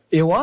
Ewa,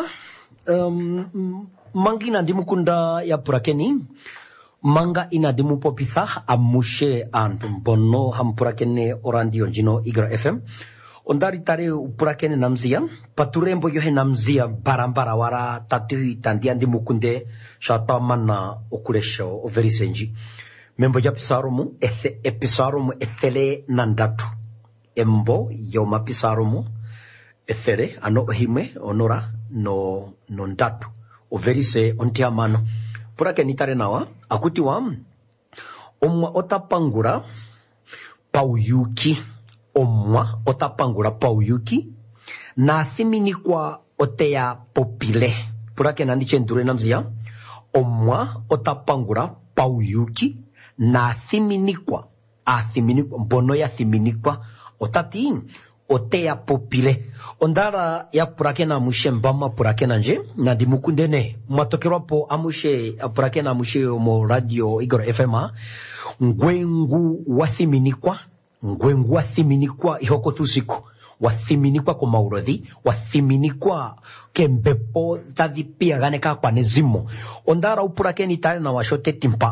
mangi na dimukunda ya purakeni, manga ina dimupopitha amushe antumbono hampurakene orandio jino Igra FM. Ondari tare upurakene namzia, paturembo yohe namzia barambara wara tatu tandian dimukunde shata mana okuresho overi senji. Membo ya pisaromu, episaromu ethele nandatu. Embo yoma pisaromu, ethere ano ohime onora no ndatu overi se ontia mano purake nitare nawa akuti wa omwa otapangura pauyuki omwa otapangura pauyuki na thimini kwa otea popile purake nandiche ndure namzia omwa otapangura pauyuki na thiminikwa mbono ya thiminikwa otati otea popile ondara ya purake na mushe mbama purake na nje na dimukundene matokero po amushe purake na mushe mo radio Igor FM ngwengu wathiminikwa ihoko thusiku wathiminikwa kwa maurodhi wathiminikwa kembepo tadhi pia ganeka kwa nezimo ondara upurake ni tare na washote timpa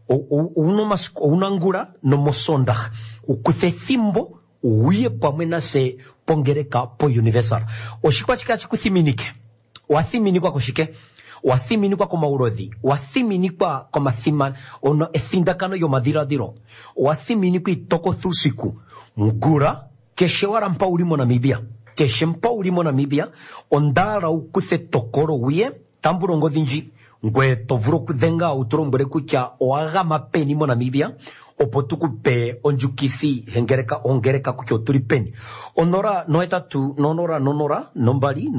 unangura no mosonda ukuthe thimbo uye pamwena se pongereka po universal oshikwa chikachi kuthiminike wathiminikwa koshike wathiminikwa kwa maurodhi wathiminikwa kwa mathima ono ethindakano yo madiradiro wathiminikwa itoko thusiku ngura keshe wara mpa ulimo Namibia ondara ukuthe tokoro uye tamburongo dhinji ngwe tovuro kudhenga uturombere kucha oaga mapeni mo Namibia opotuku pe onjukisi ongereka kucho turipeni onora noetatu nonora nombali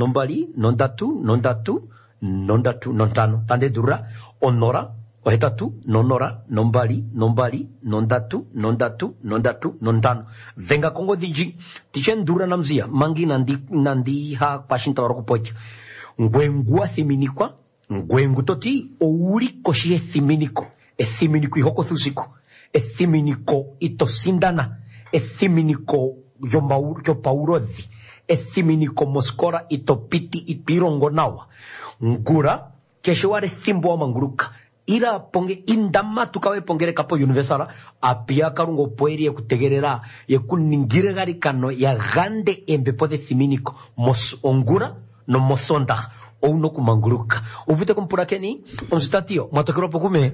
nondatu nontano tande dura onora ohetatu nonora nombali nondatu nontano venga kongo dinji tichen dura namzia mangi nandi ha pashinta rokupocha ngwengua thiminikwa ngwengu toti ouri koshi ethiminiko ihoko thusiko ethiminiko itosindana ethiminiko yopaurodhi ethiminiko moskora itopiti ipirongo nawa ngura kesheware thimbo wa manguruka ira ponge indama tukawe pongere kapo universala apia karungo poeri ya kutegerera ya kuningire garikano ya gande embepo de thiminiko ongura no mosonda ou no kumanguruka uvite kumpurakeni onzitatio matokero pokume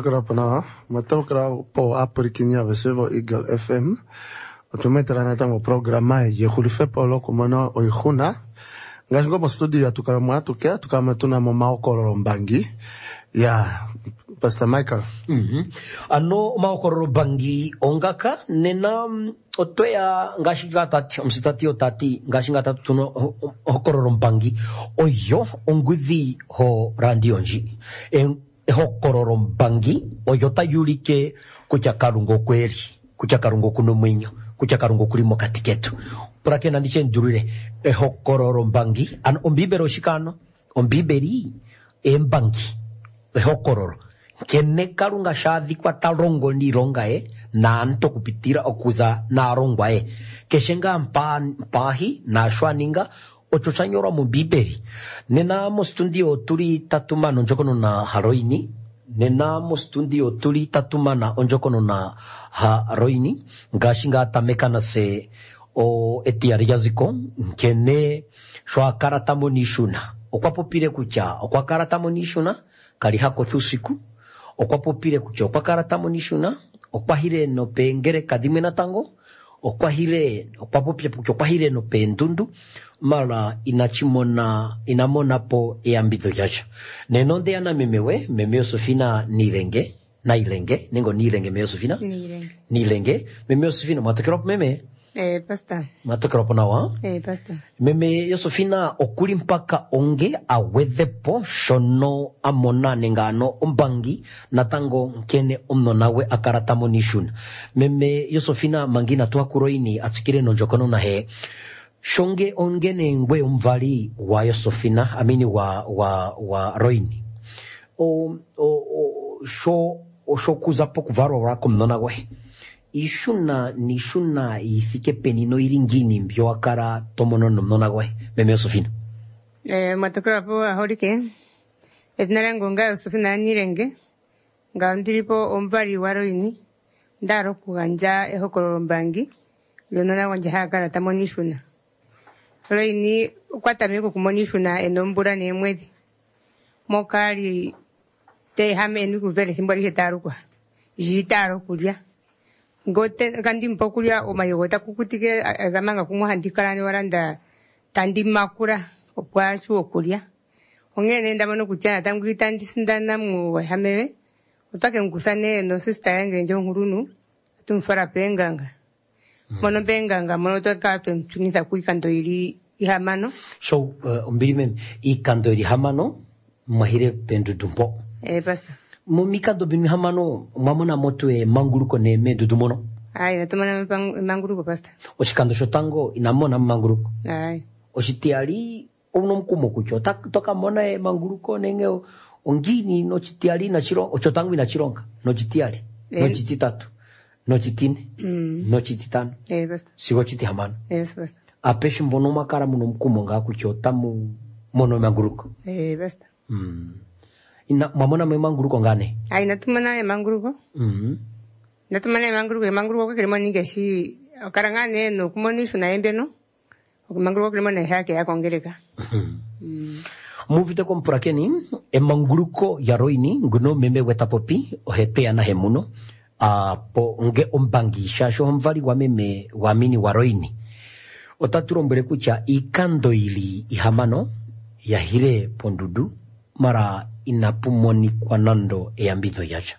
matokero po apurikinya vesevo Eagle FM otumetera na tango programa ye khulife polo kumana oihuna ngashingo mo studio atukara tukama tuna mo maokoro mbangi ya Pastor Michael ano maokoro bangi ongaka nena otoya ngashinga tati omsitati otati ngashinga tatu tuno okoro mbangi oyo ongudhi ho randionji hokoro mbangi oyo tayulike kucha karungo kweli kucha karungo kuno mwinyo kucha karungo kulimo katiketu purake nandiche ndurire hokoro mbangi an ombibero shikano ombiberi embangi hokororo kene karunga shadhi kwa tarongo ni ronga na anto kupitira okuza na rongwa keshenga mpahi na shwaninga ochochanyora mubiberi nena mostundi turi tatumano njokono na haroini nena mostundi turi tatumana onjokono na haroini ngashinga tamekana se o etiari yaziko kene shwa karatamo nishuna okwapopire kucha okwakaratamo nishuna kali hako thusiku okwapopire kucha okwakaratamo nishuna okwahire no pengere kadime na tango okwapopire kucha okwahire no pendundu mala inamona po eambito yacha nenonde ana memeo Sofina nilenge nengo nilenge meo Sofina nilenge memeo Sofina matokero meme Pastor. Matokero ponawa? Pastor. Meme Yosofina okuli mpaka onge awethepo shono amona nengano umbangi natango nkene nawe akaratamo nishuna. Meme Yosofina mangina tuakuroini atsikire nonjokono na he. Shonge ongene ngwe umvali wa Yosofina amini wa roini. Sho kuzapo kuvaro wako mnonawe. Nishuna isike penino iringini mbyo akara tomono nomnonagwe meme Sofina Matokeo po ahorike. Etnarango nga Sofina nirenge. Nga ndiripo ombari waroini. Ndaro kuganja ehokoro mbangi. Leonora wanja hakara tamonishuna. Roini kwatamiko kumonishuna enombura ne mwezi. Mokari te hameni kuvele simbari hetarukwa. Jitaro kulia. Ngote kandi mpokulia omayogota kukutike agamanga kumuhandikarani waranda tandi makura okwachu okulia. Ongene ndamano kutyana tamgita ndisindana mu hamewe. Utake ngusane no sister yange nje ngurunu tumfara penganga. Mono penganga mono toka tumtunisa kuikando iri ihamano. So umbirime ikando iri hamano mahire pendu dumpo. Basta. Mumikando bimi hamano mamona moto manguruko ne medu dumono. Ai natumana manguruko basta. Oshikando shotango inamona manguruko. Ai. Oshitiari unomkumo kucho toka mona manguruko nenge ongini no chitiari na chironga ochotangu na chironga no chitiari no chititatu no chitine no chititano basta. Sigo chiti hamano. Basta. Apeshi mbono makara muno mkumo nga kuchota mu mono manguruko. Basta. Ina mamona manguruko ngane. Ai natumana manguruko. Natumana manguruko kelimo ningeshi karangane no kumonishu na embeno. Manguruko kelimo na hake ya kongereka. Muvite kompura keni manguruko yaroini nguno meme wetapopi ohepe na hemuno po nge ombangi shasho homvari wa meme wamini waroini otaturombere kucha ikando ili ihamano yahire pondudu mara inapumoni kwa nando eambidho yacha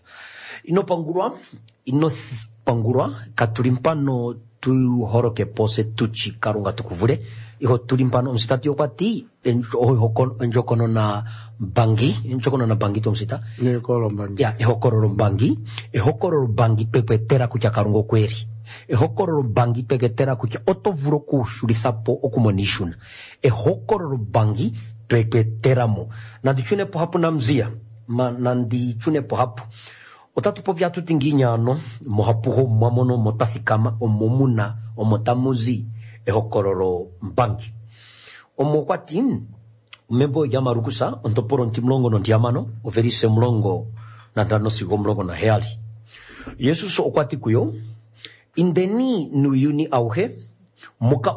ino pangurwa katurimpano tu horoke pose tuchi karunga tukuvure iho turimpano msitati yokwati enjokono na bangi to msita Ehokoro mbangi. ya ehokoro bangi pepe tera kucha karungo kweri ehokoro bangi pepe tera kucha otovuro kushurisapo okumonishuna ehokoro bangi pepe teramo nandichune po hapo namzia nandichune po hapo otatu popia tutinginyano mohapuho mamono motasikama omomuna omotamuzi ehokororo mbangi omokwati membo yamarukusa ontoporo ntimlongo nontiamano overise mlongo nandano sigo mlongo na heali Yesus okwati kuyo indeni nuyuni auhe muka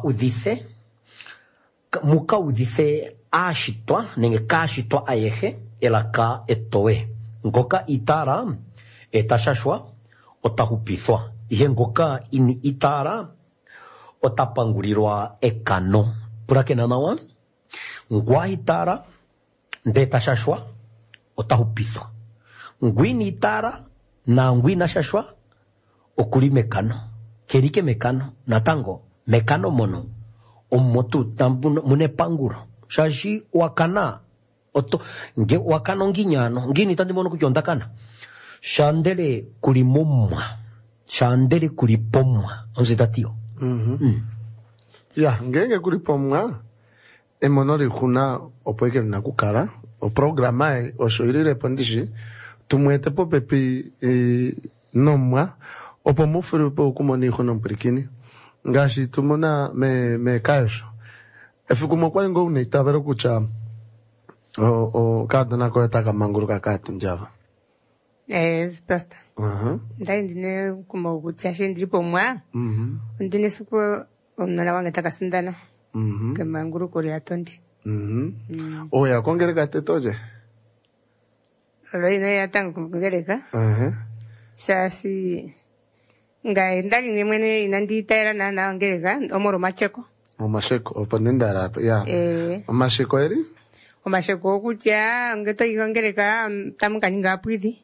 udise ashitwa nenge kashitwa ayehe elaka etoe ngoka itara etashashwa otahupithwa ihe ngoka ini itara otapangurirwa ekano purake nanawa ngwa itara ndetashashwa otahupithwa ngwini itara na ngwina shashwa okuli mekano kerike mekano natango mekano mono omotu tambune mune panguro shashi wakana oto nge wakano nginyano ngini tandi mono kukyondakana shandele kulimumwa shandele kulipomwa onzitatio ya ngenge kulipomwa emonori kuna opoike na kukara o programa o shoirire pondishi tumwete po pepi nomwa opo mufuru po kumoni hono mpirikini ngashi tumona me kaisho efukumo kwa ngo uneitabero kucha o kadana ko etaka manguru kakatu njava basta. Ndai ndine kuma kuchashe ndiripo mwa. Ndine suko onala wange takasindana. Kama nguru kori atondi. Oya kongereka tetoje. Roine yatanga kongereka. Shasi ngai ndali nemwene inandi taira na ongereka omoro macheko. Omasheko oponenda rap ya. Omasheko eri? Omasheko kutya ngeto ikongereka tamukaninga apwidi.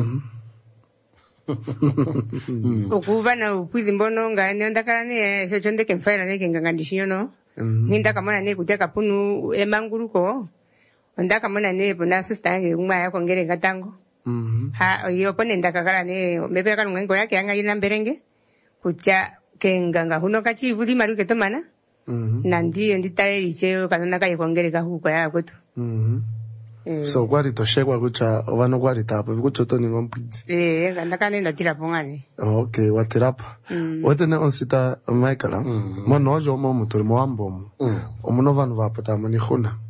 Okuva na upwidi mbono nga neondakala ne shochonde kemfaira ne kengangandishinyo no. Ninda kamona ne kutya kapunu emanguruko. Onda kamona ne bona sustange umwa ya kongereka tango. Ha yo ponenda kakala ne mebe kala mwengo yake anga ina mberenge. Kutya kenganga huno kachivuli maruke tomana. Nandi nditare icheo kanona kaye kongereka huko ya kwetu. So gwari toshekwa kucha ovano gwari tapo kuchoto ni ngompidzi ndakane ndatira pongani okay watirapa wetene onsita Michael mono ojo mo muturi mo ambomo omuno vanhu vapota moni khuna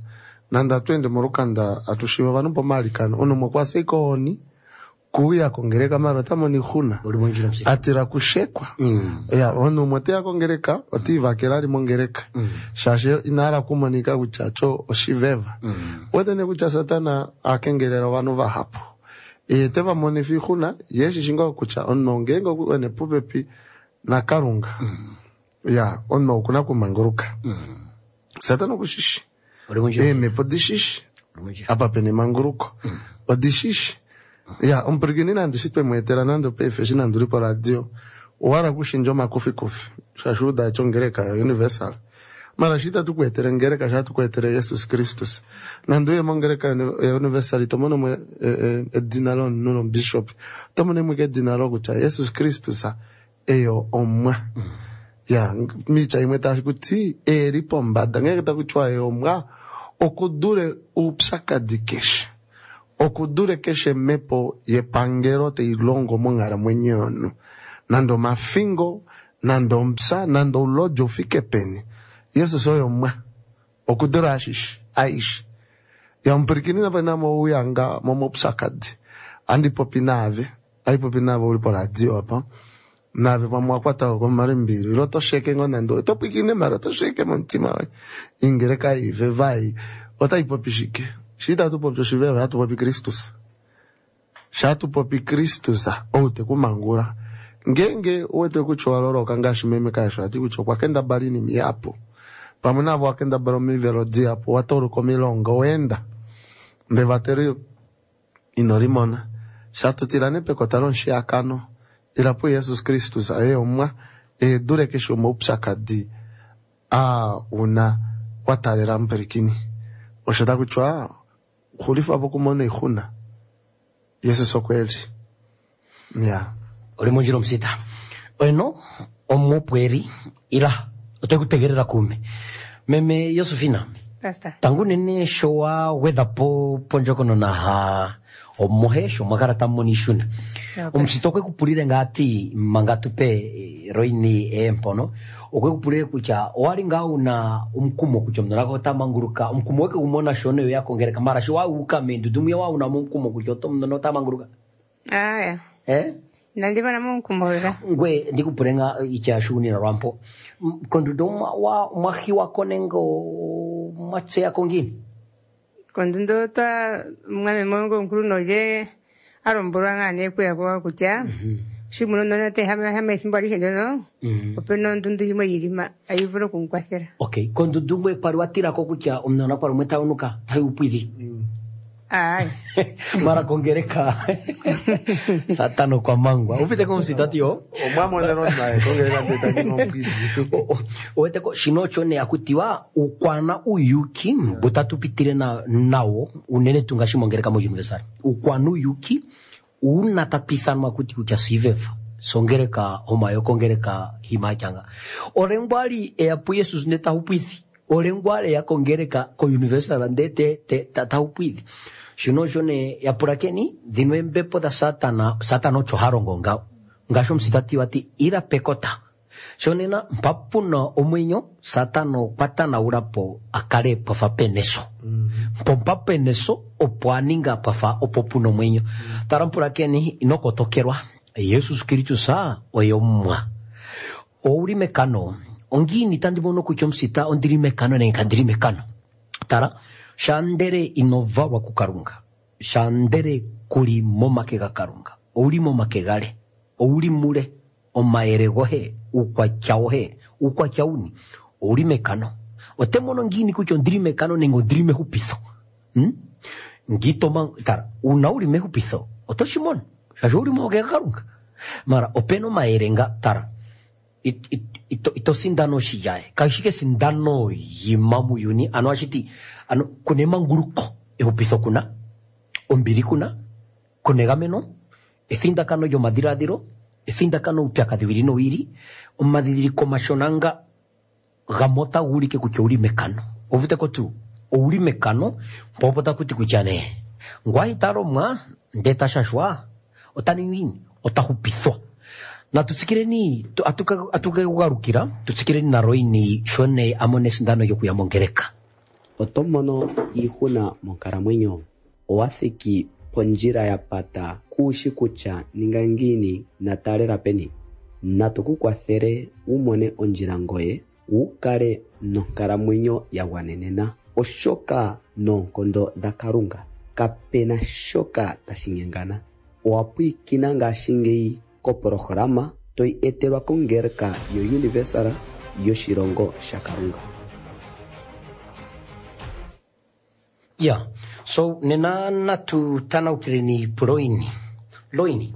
nanda twende morukanda atushiva vanumpo malikano ono mwakwase ikoni kuya kongereka mara tamoni khuna atira kushekwa ya ono mwote kongereka otiva kerali mongereka shashe inara kumonika kuchacho oshiveva wetene kucha satana akengerera vanu va hapo teva monifi khuna yeshi shingo kucha ono ngengo kuene pupepi na karunga ya ono kuna kumanguruka satana kushishi me podishish apa pene manguruko podishish ya umperginina andishitwe mweteranando pe feshina nduri pa radio wara kushinjo makufi shashuda chongereka universal mara shita tukwetera ngereka shatu kwetere Jesus Christus nanduye mongereka universal tomono mwe dinalon no bishop tomono mwe dinalo kucha Jesus Christus eyo omwa ya micha imeta kuti eripomba dangeka kuchwa eyo omwa okudure upsaka dikesh okudure keshe mepo ye pangero te ilongo mongara mwenyeonu nando mafingo nando mpsa nando ulojo fike peni Yesu soyo mwa okudure ashish aish ya mpirikinina panamo uyanga momo psakadi andi popinave ai popinave ulipo radio hapa nave pamwakwata kwa marimbiri roto sheke ngonando topikine mara to sheke montima ingereka ive vai ota ipopishike shida tu popjo shiveva hatu popi Kristus shatu popi Kristus ote kumangura ngenge ote kuchwaloro kangashi meme kasho ati kuchokwa kenda barini miapo pamunavo akenda baromi verodi hapo watoru komilongo wenda ndevaterio inorimona shatu tirane pekotaron shiakano irapo Jesus Kristus omwa dure kesho mopsakadi una watalera mperikini oshada kuchwa khulifa hapo kumona ikhuna Yesu sokweli ya oli munjiro msita eno omupweri ila otekutegerera kume meme Yosefina Pastor tangu nene showa weather ponjoko na ha omuhesho makarata monishuna umsitokwe kupulire ngati mangatupe roini empono okwe kupulire kucha wali ngauna umkumo kucha mnarako tamanguruka umkumo weke umona shone yakongereka mara shwa ukame ndudumya wa una umkumo kucha to mno tamanguruka aya nandiba na umkumo weka ngwe ndikupurenga icha shuni na rampo kondudoma wa mwahiwa konengo matse yakongini kondundo ta mwame mongo nkuru noje arombora ngane kwe kwa kucha shimuno nona te hame simbali hendono openo ndundu himo yirima ayivuro kunkwasera okay kondudumwe parwatira ko kucha umnona kwa rumeta unuka upwithi ai mara kongereka satano kwa mangwa upite ko msitatio omamo nero nae kongereka teta kinompidi oete ko shinocho ne akutiwa ukwana uyuki butatu pitire na nao unene tungashimongereka mo universal ukwana uyuki una tapisa makuti kucha siveva songereka homayo kongereka himachanga orengwali eapu Yesus neta upwithi orengwale ya kongereka ko universal ndete ta upwithi shino jone ya purakeni dinwembe poda satano choharongo ngasho msitati wati ira pekota shonena mpapuna omwenyo satano patana urapo akare pafa peneso pompa peneso opoaninga pafa opopuno mwenyo tarampurakeni inokotokerwa Jesus Kristus oyomwa ouri mekano ongini tandimono kuchomsita ondiri mekano ne kandiri mekano tara shandere inova wa kukarunga shandere kuri momake gakarunga uri momake gale uri mure omaere gohe ukwa chauni uri mekano otemono ngini kucho ndiri mekano nengo ndiri mehupiso ngito man tara una uri mehupiso otoshimon shajuri momake gakarunga mara openo maerenga tara ito sindano shiyae kashike sindano yimamu yuni ashiti kunema nguruko ehupiso kuna ombiri kuna kunegameno esindakano yo madiradiro esindakano upyakadhiwiri no wiri omadidiri komashonanga gamota uri ke kucho uri mekano ovute ko tu uri mekano popota kuti kuchane ngwai taro mwa ndeta shashwa otani wini otahupiso na tutsikireni atuke ugarukira tutsikireni na roini shone amone sindano yo kuyamongereka otomono ihuna monkalamwenyo owathiki ponjira yapata kuushi kutya ninga ngini natalela peni natukukwathele umone onjira ngoye ukale nonkalamwenyo yagwanenena oshoka noonkondo dha Kalunga kapena shoka tashinyengana. Owapwikina ngashingeyi kopolohalama toyi etelwa kongeleka yo Universal yoshilongo sha Kalunga. Yeah, so nena natu tanaukireni loini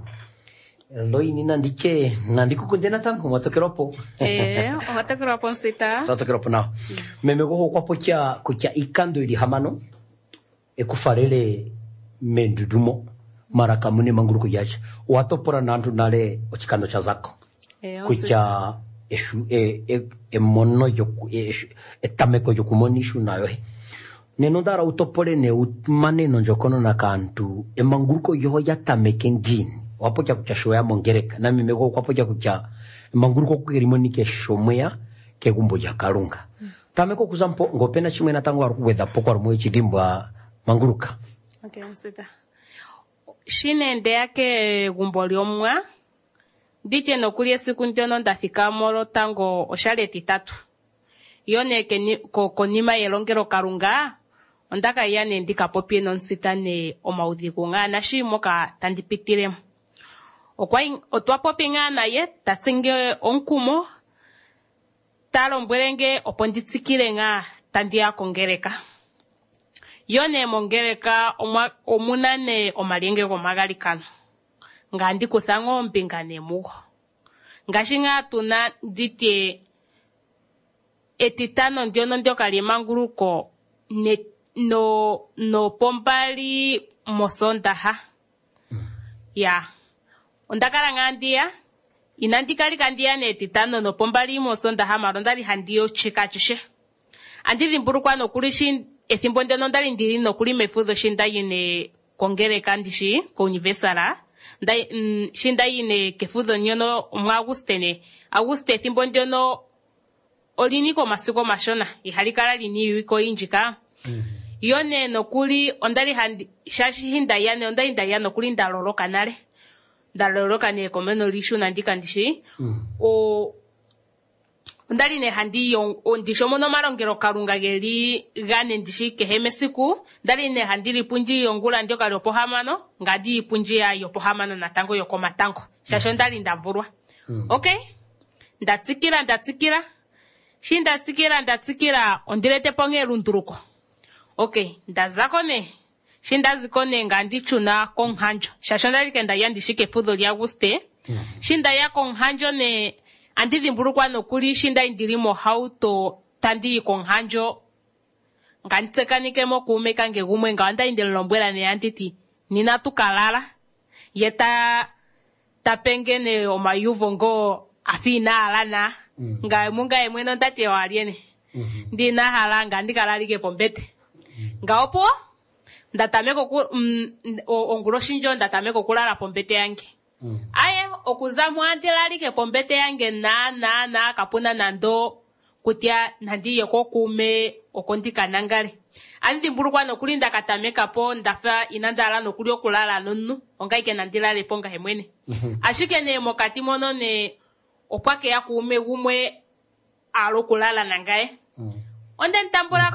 nandikukundena tangu matokeropo matokeropo nsita matokeropo nao memego kwa pocha ikando ili hamano ekufarele mendudumo maraka mune manguru kuyacha watopora nandu nale ochikando cha zako kucha eshu mono yoku etameko yokumonishu nayo neno dara utopole ne maneno njokono na kantu emanguruko yoho yatameke ngini wapocha kucha shoya mongereka na mimego kwapocha kucha manguruko kukirimoni shomwea ke gumbo ya Kalunga tameko kuzampo ngopena chimwe na tango arkuweza poko arumwe chidimbwa manguruka. Okay, nsita shine nde yake gumbo lyomwa ndije nokuli esiku ndyono ndafika molo tango oshale titatu yone konima yelongero Kalunga ondaka yane ndikapopye nonsita ne omaudhigu ngana shimoka tandipitilemo otwapopye ngana ye tatsinge onkumo talombwelenge opo nditsikile nga tandiya kongeleka yone mongeleka omunane omalenge gomagalikano nga ndikutha ombinga nemugo ngashi nga tuna nditye etitano ndyono ndyoka lyemanguluko no pombali mosondaha ya ondakala ngandiya inandikalika ndiya netitano no pombali mosondaha marondali handiyo chikachishe andidhimbulukwa nokuli ethimbo ndyono ndali ndili nokuli mefudho shindayine kongeleka ndishi ko Universal shindayine kefudho nyono mu Auguste ethimbo ndyono olini komasiku mashona ihalikala lini yuiko injika yone nokuli ondali shashi hindayane ondali ndayane nokuli ndaloloka nale ndaloloka ne komeno lishu nandika ndishi ondali ne handi ndisho mono malongero Kalunga geli gane ndishi keheme siku ndali ne handi lipunji yongula ndyoka lyopohamano ngadi ipunji ya yopohamano natango yokomatango shasho ndali ndavulwa okay ndatsikira shindatsikira ondirete ponge lunduruko okay ndazako ne shindaziko ne ngandichuna konhanjo shasho ndali kenda yandishike fudho lya Auguste shinda ya konhanjo ne andidhimbulukwa nokuli shinda indilimo hauto tandi konhanjo ngantsekanike kuume kange gumwe ngawanda indilombwela ne anditi nina tukalala yeta tapengene omayuvo ngo afina alana nga munga emweno ndati waliene ndina halanga ndikalalike pombete ngaopo ndatameko ongulo shinjo ndatameko kulala pombete yange aye okuzamu andilalike pombete yange na kapuna nando kutia nandiye kokume okondikanangale andibulukwa nokulinda katameka po ndafa inandala nokuli okulala nonnu ongaike nandilale ponga hemwene ashike ne mokati mono ne opwake ya kuume gumwe alokulala nangaye onde ntambula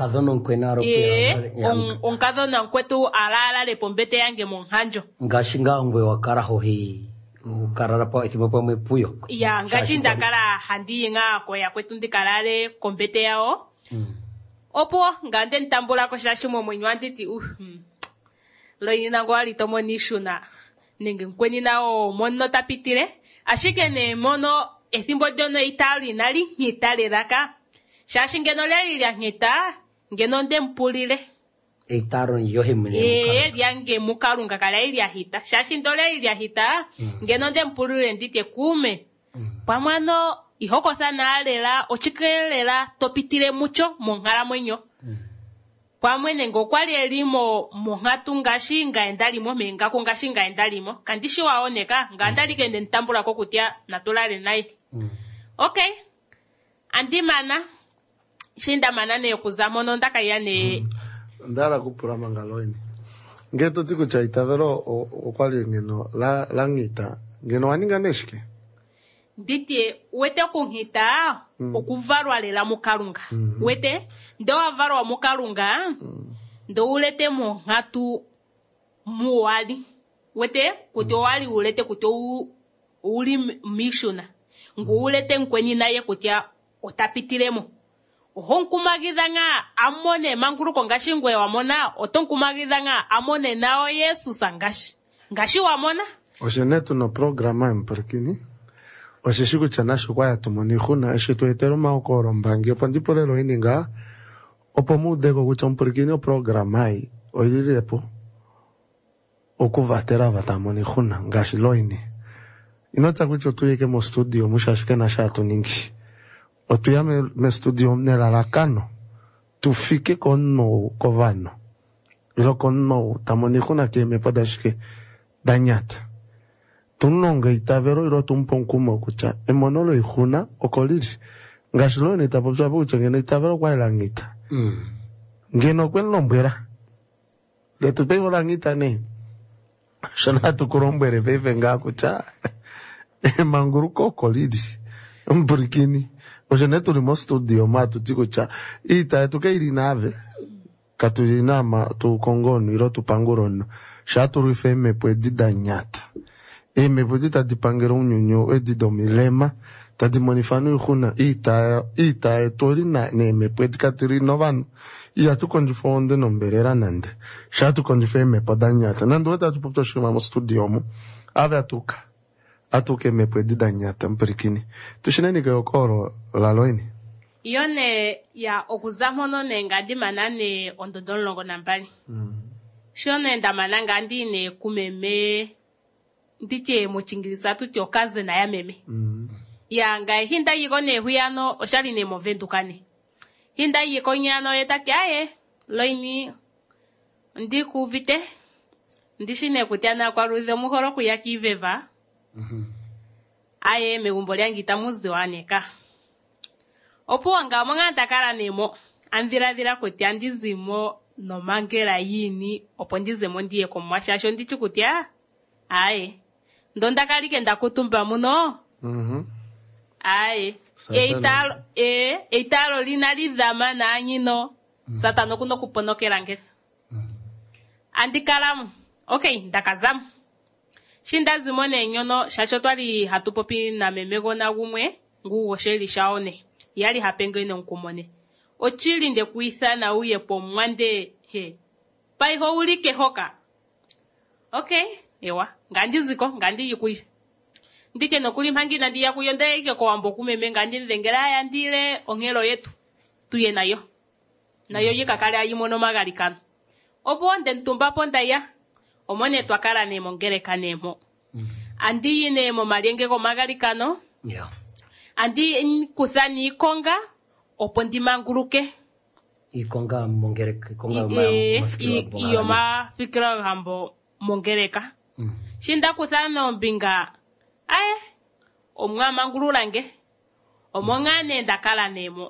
onkadhono nkwetu alala le pombete yange monhanjo ngashinga ngwe wakara hohi ukarara pa itibo pa mwepuyo ya ngashinda kala handi nga ko ya kwetu ndikalale kombete yao opo ngande ntambula ko shashimo mwenyu anditi loyina ngo ali tomo nishuna ninge nkweni nao mono tapitire ashike ne mono ethimbo dyono itali nali ngitalelaka shashi ngeno leli lya ngita ngeno ndempulile eitaro yohe mune lyange mukalunga kala ilya hita shashi ndole ilya hita ngeno ndempulile ndite kume pamwano ihokotha nalela ochikelela topitile mucho monkalamwenyo pamwene ngokwali elimo monhatu ngashi ngaendalimo menga ko ngashi ngaendalimo kandishi waoneka ngandalike ntambula ko kutya natulale naye okay andimana shinda manane kuzamono ndaka yane ndala kupura mangaloini ngeto tiku cha itavero okwali ngeno la ngita ngeno waninga neshike nditi wete kunhita okuvarwa lela mukalunga wete ndo avarwa mukalunga ndo ulete mo ngatu muwali wete kuti wali ulete kuti uli mishuna ngu ulete nkweni naye kuti otapitiremo honkumagidanga amone manguruko ngashi ngwe wamona otonkumagidanga amone nao Yesu sangashi ngashi wamona oshenetu no programa mperkini oshishiku chanasho kwa yatumoni khuna eshitu etero maokoro mbangi opo ndipo lelo ininga opo mudego kuchomperkini o programa ai oilirepo okuvatera vatamoni khuna ngashi loini inota kucho tuyeke mo studio mushashike na shatu ningi otuyame me studio nelalakano tufike konno kovano ilo konno tamoni khuna keme padashike danyata tunonga itavero ilo tumponkumo kucha emonolo ikhuna okoliri ngashilo ni tapopsa bucho ngene itavero kwa ilangita ngeno kwenlo mbwera letu pego langita ne shana tukurombere bebe nga kucha manguruko okoliri mburikini ojene turimo studio matu tikucha ita tukairi nave katulinama tu kongono ilo tupangurono shaturu feme pwedida nyata me pwedita dipangero unyonyo edido milema tadi monifanu ikhuna ita etori na me pwedika tiri novano iya tu konjifonde nomberera nande shatu konjifeme padanyata nando weta tu popto shima mo studio mu ave atuke me pwedida nyata mperikini tushineni ke okoro laloini yone ya okuzamono nengadi manane ondodon longo nambali shone ndamananga ndine kumeme ndite mochingirisa tuti okaze na ya meme ya nga hinda yiko ne huyano oshali ne movendukane hinda yiko nyano etati aye loini ndiku vite ndishine kutiana kwa ruzo muhoro kuyakiveva aye megumbo lyangita muzi waneka opo wanga monga takala nemo andhiradhira kuti andizimo nomangera yini opo ndizemo ndiye komwashasho ndichikutia aye ndondakalike ndakutumba muno aye eitalo lina lidhama na anyino satano kuno kuponokela ngere andikalamu okay ndakazamu shindazimone nyono shasho twali hatupopi na memego na gumwe ngugo sheli shaone yali hapengene nkumone ochili nde kuithana uye po mwande he paiho ulike hoka okay ewa ngandiziko ngandi yikuye ndike nokuli mhangi nandi yakuyonde ike ko ambo kumeme ngandi ndengera ya ndile ongelo yetu tuye nayo yikakale ayimono magalikano opo nde ntumba ponda ya omone twakala ne mongere kanemo andi yine mo malenge ko magalikano andi kuthani ikonga opo ndimanguruke ikonga mongereka iyo mafikira hambo mongereka shinda kuthana ombinga omwa mangululange omongane ndakala nemo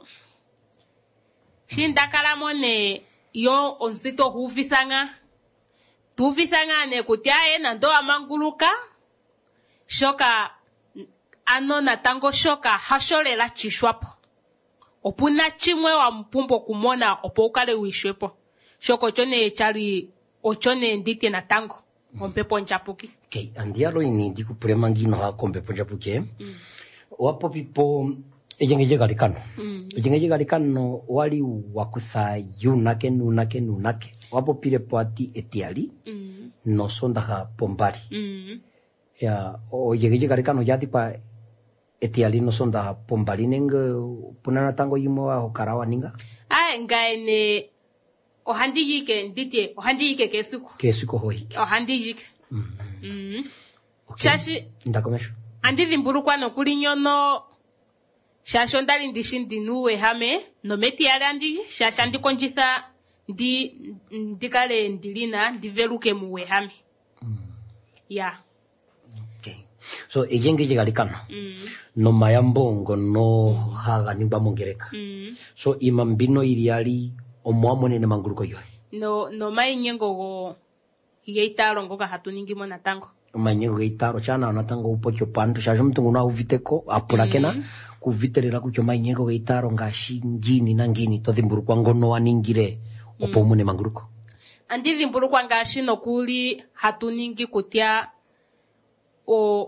shinda kala mone yo onsito huvithanga ne kuti nando amanguluka shoka ano natango shoka hasholela chishwapo opuna chimwe wa mpumbo kumona opo ukale wishwepo shoko chone chali ochone ndite natango ompepo nchapuki okay andialo ini ndikupule mangino ha kompepo nchapuki wapo pipo ejenge galikano wali wakutha nunake wapo pile poati etiali no sonda ha pombali ya ojenge galikano yati pa etiali no sonda pombali nenge punana tango yimo wa hokarawa ninga ngaene ohandi yike kesuko hoiki ohandi yike okay. Shashi ndakomesho andi dhimburukwa no kuli nyono shasho ndali ndishindi nuwe hame no meti yale andi shasha ndikonjitha ndikale ndilina ndiveluke muwe hame ya okay So ejenge jegalikano no mayambongo no haga nimba mongereka so imambino iliali omwamone ne manguluko yo no mainyengo go yeitaro ngoka hatuningi mona tango mainyengo yeitaro chana natango upocho pandu shaje mtungu na uviteko apulakena kuviterera kucho mainyengo yeitaro ngashi ngini na ngini todhimburu kwa ngono waningire opomune manguluko andi dhimburu kwa ngashi no kuli hatuningi kutia o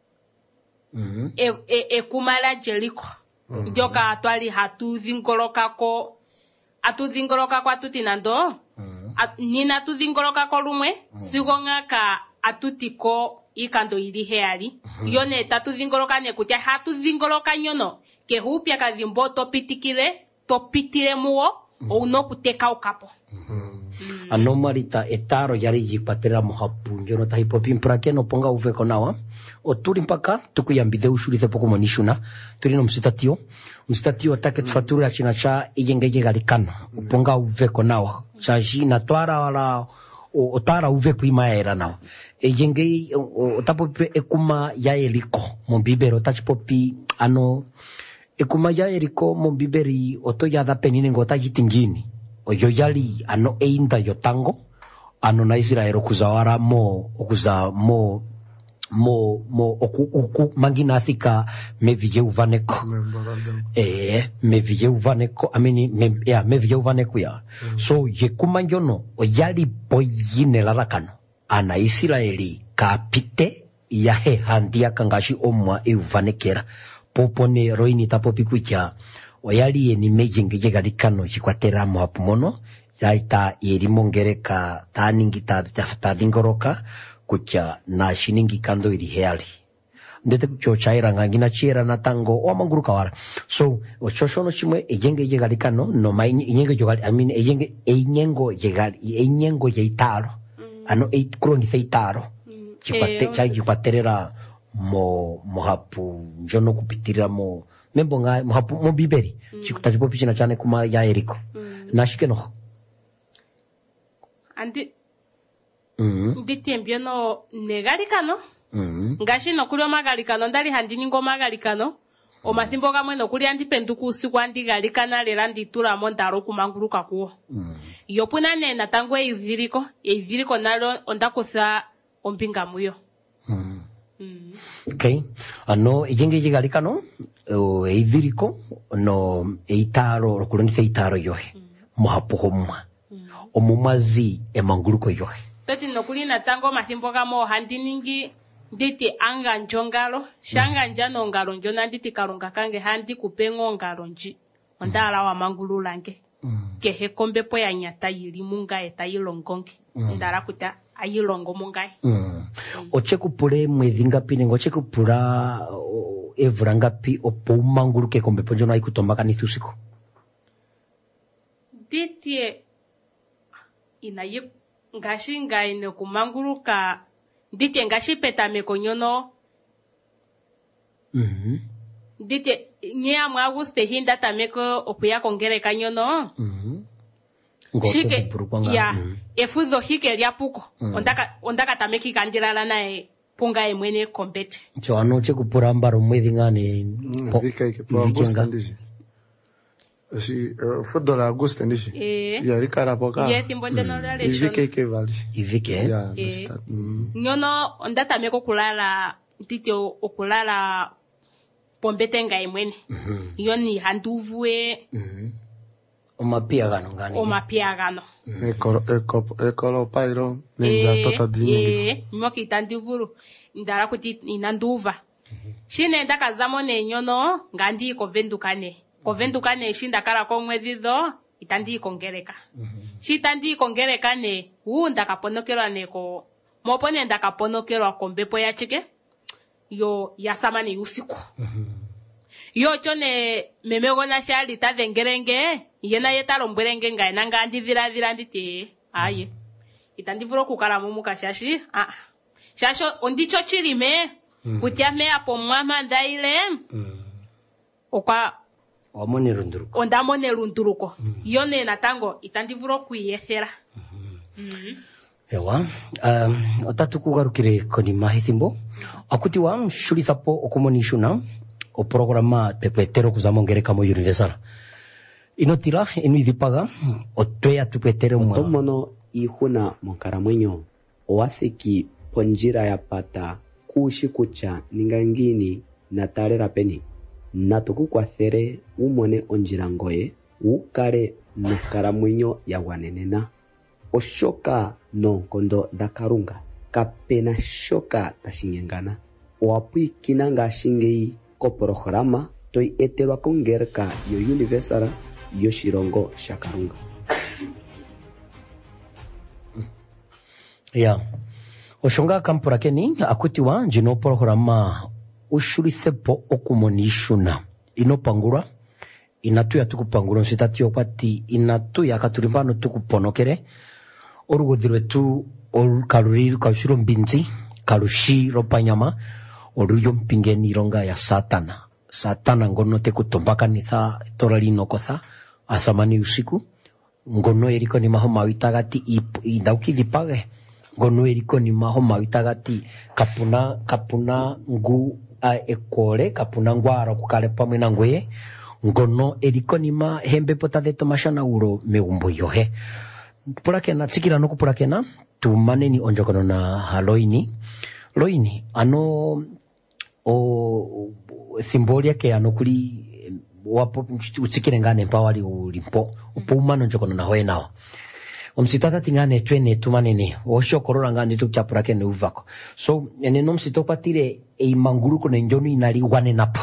kumala Jeriko joka atwali hatudhingoloka ko atutinando nina tudhingoloka ko lumwe sigonga ka atutiko ikando ili heali yone tatudhingoloka ne kutia hatudhingoloka nyono ke hupya kadhimbo topitire muo ouno kuteka ukapo anomarita etaro yari jipatera mohapu njono tahipopi mprake no ponga uveko nawa oturi mpaka tukuyambide ushurize poko monishuna turi no msitatio take tufaturu ya china cha ijengege galikano uponga uveko nawa cha jina twara wala otara uveko imaera nawa ijengege otapopi ekuma ya eliko mbibero tachipopi ekuma ya eliko mbiberi oto yada penine ngota jitingini oyo yali einda yotango na Israel okuzawara okuza oku mangina athika mevije uvaneko mevije uvaneko ya so yekumanjono oyali poyine larakano ana Israeli kapite ya he handia kangashi omwa euvanekera popone roini tapopikucha oyali ni mejenge galikano chikwatera mohapu mono yaita yerimongereka taningi ta dhingoroka kucha na shiningi kando ili heali ndete kucho chaira ngangina chira na tango o manguruka wara so ochoshono chimwe ejenge galikano no mainyengo jogali enyengo yeitaro kurongi feitaro chikwaterera mohapu njono kupitirira membo nga mo biberi chikutajipo pichina chane kuma ya Eriko nashike no andi nditiembiono negalikano ngashi no kuli omagalikano ndali handini ngomaгаlikano omathimbo gamwe no kuli andi penduku usiku andi galikana lela nditula mo ndaro kumanguluka kuwo yopuna ne natango eiviriko nalo ondakutha ombinga muyo okay ijenge galikano eiviriko no eitaro rokulongisa eitaro yohe mohapu homwa omumazi emanguluko yohe toti nokuli natango mathimbo gamo handiningi nditi anga njongalo shanga njano ngalo njona nditi kalonga kange handi kupengo ngalo nji ondala wa mangulu lange kehe kombepo ya nyata yili munga etayilongonge ndala kuta ayilongo mungai ochekupule mwezi ngapi nengo ochekupula evura ngapi opo umanguluke kombepo njona ikutombaka nithusiko ditie inayi ngashi ngai ne kumanguluka ditie ngashi petameko nyono ditie nya mwa Auguste hinda tameko okuya kongereka nyono shike ya efudho hike lya puko ondaka tameki kandirala nae punga emwene kompete cho anoche kupura mbaro mwezi ngane vikaike po Auguste ndishi si fudho la Auguste ndishi ya rikara poka thimbo no la lesho vikaike vali ivike ya nyono ondata meko kulala ntitio okulala pombete nga emwene yoni handuvue omapiagano ekolo pairo ninja tota dingi myoki tandivuru ndara kuti inanduva shine ndakazamo ne nyono ngandi kovendukane shinda kala ko mwezi dho itandi kongereka shitandi kongereka ne ndakaponokelwa neko mopone ndakaponokelwa kombepo ya chike yo yasamani usiku yo chone memego na shali tadhengerenge yena yetalombwerenge ngai nanga ndivira nditi aye itandivuro kukala mumuka shashi shasho ondicho chilime kutyame apo mwama ndaile okwa ondamone runduruko yone natango itandivuro kuyethera Ewa, otatu kugarukire konima hithimbo. Akutiwa mshulisapo okumonishuna o programa pekwetero kuzamongereka mo universal. Inotila inuidipaga otwea tukwetero mwa. Otomono ihuna monkaramwenyo owathiki ponjira ya pata kushi kucha ningangini natalera peni natukukwathele umone onjira ngoye ukale monkaramwenyo yagwanenena oshoka noonkondo dhakalunga kapena shoka tashinyengana owapwikina ngashingeyi koprograma toyi etelwa kongereka yo universal yoshilongo shakalunga. Ya. Oshonga kampura keni akutiwa jino programa ushulisepo okumonishuna inopangura inatu ya tukupangura nsitati yokwati inatu ya katulimbano tukuponokere orugodhirwe tu kaluriru kaushiro mbinzi kalushiro panyama oruyo mpingeni ironga ya satana ngono te kutombakanitha toralino kotha asamani usiku ngono eriko ni maho mawitagati indauki dipage ngono eriko ni maho mawitagati kapuna ngu ekole kapuna ngwara kukale pamwe na ngwe ngono eriko ni ma hembe pota de tomashana uro meumbo yohe purakena tsikira no kupurakena tumaneni onjokono na haloini ano o simbolia ke ano kuli wapo utsikire ngane mpawali ulimpo upumano njokono na hoe nao omsitata tingane twene tumanene oshokorora ngane tukapura kene uvako so ene nomsito kwatire eimanguruko nenjonu inaliwane napo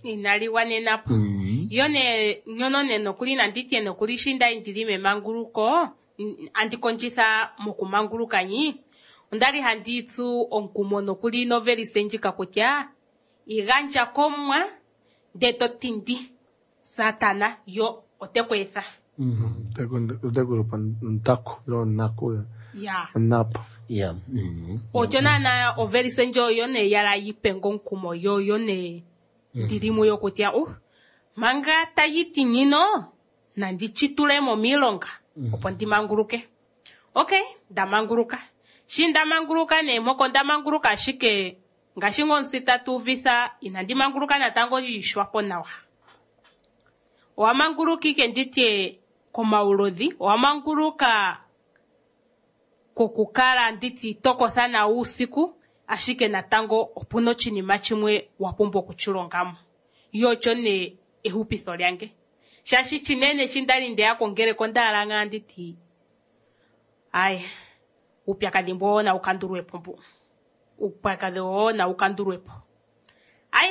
yone nyono neno kuli nanditi no kuli shinda indilime manguruko andikonjitha mukumanguruka nyi undali handitsu onkumono kuli noveli senjika kutya iganja komwa deto tindi satana yo otekwetha Tegulupa ntako ilo nako ya napa ya ojona na oveli senjo yone yara yipengo nkumo yone ndirimu yo kutya manga tayiti nyino nandichitule mo milonga opo ndimanguruke okay ndamanguruka shinda manguruka ne moko ndamanguruka shike ngashingo nsita tuvitha inandimanguruka natango yishwapo nawa owamanguruki kenditie komaulodhi owamanguruka kokukala nditi tokotha na usiku ashike natango opuno chinima chimwe wapumbo kuchilongamo yocho ne ehupitho lyange shashi chinene shindali ndeya kongere kondalanga nditi ai upyakadhimbo na ukandurwepo mbu upyakadho na ukandurwepo ai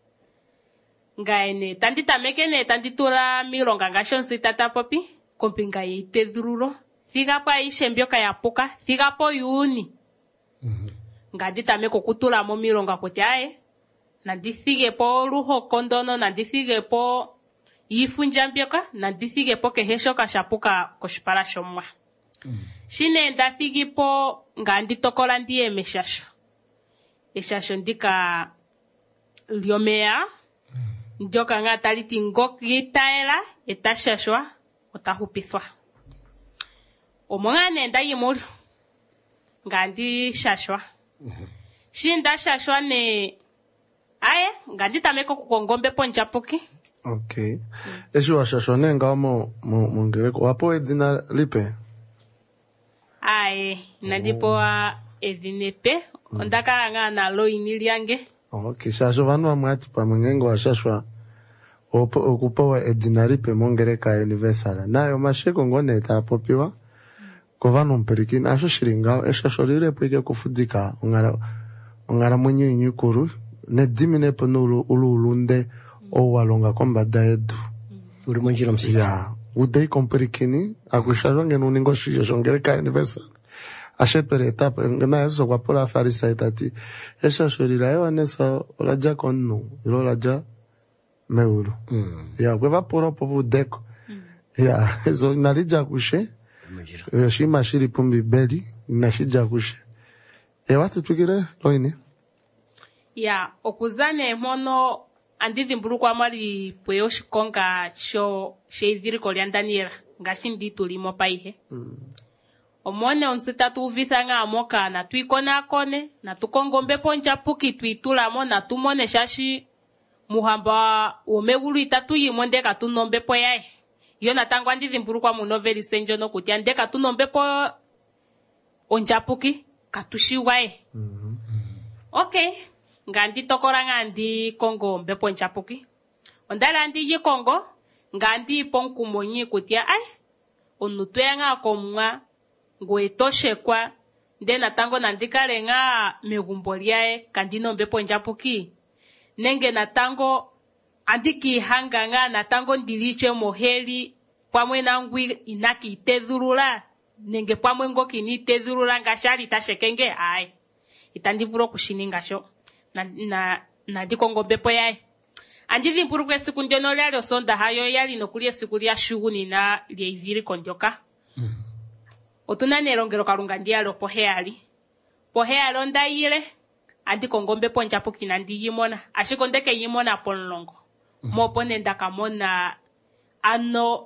ngaene tanditamekene tanditula milonga ngasho nsitata popi kompinga yeitedhululo thigapo aishe mbyoka yapuka thigapo yuuni nganditameko kutula mo milonga kuti aye nandithigepo luhokondono nandithigepo yifunja mbyoka nandithigepo kehe shoka shapuka koshipala shomwa shine ndathigipo nganditokola ndiye meshasho eshasho ndika lyomeya ndyoka nga taliti ngokitaela etashashwa otahupithwa omongane ndayimulyo ngandi shashwa shinda shashwa ne aye nganditameko kukongombe ponjapuki okay esho washashwa nenga mongereko wapo edzina lipe aye nandipoa edinepe ondakala na loini lyange okay shashwa vanu vamwati pamwengengo washashwa okupowa edzina lipe mongereka universal nayo masheko ngone tapopiwa kovano mpirikini asho shiringa eshasho lirepo ike kufudika ongara mwenye nyukuru ne dimine pono ulunde owalonga kombada yedu uri monjiro msita ya udei kompirikini akushashwa ngeno uningo shiyo shongereka universal ashetpere etapa na yeso kwa pola farisa etati eshasho lirayo nesa olaja konno ilo laja meuru ya kweva poro povu deko ya eso narija kushe shima shiri pumbi beli nashija kushe watu tukire loini ya okuzane mono andidhimbulukwa mwali pweyo shikonga sho sheidhiriko lya Daniela ngashi nditulimo paihe omone onsita tuvitha nga amoka na tuikona kone na tukongombe ponja puki tuitulamo na tumone shashi muhamba omegulu itatu yimwe ndeka tunombe po yae yo natango andidhimbulukwa mu noveli senjo no kutya ndeka tunombe po onjapuki katushiwae. Okay, ngandi tokola ngandi kongo mbepo onjapuki ondala andi yikongo ngandi ponkumonyi kutya ai onutwe nga komwa ngwetoshekwa nde natango nandikale nga megumbo lyae kandi nombe ponjapuki nenge natango andiki hanga nga natango ndiliche moheli pamwe nangwi inaki itedhulula nenge pamwe ngoki ni itedhulula ngashali tashekenge ai itandivuro kushininga sho na ndikongo bepo yae andidhimbulukwe siku ndyono lyali osonda hayo yali nokuli esiku lya shuguni na lyeivili kondyoka. Otuna nelongelo kalunga ndiyalo poheyali ondayile andikongo mbepo njapuki nandiyimona ashiko ndeke yimona pomulongo mopo nenda kamona ano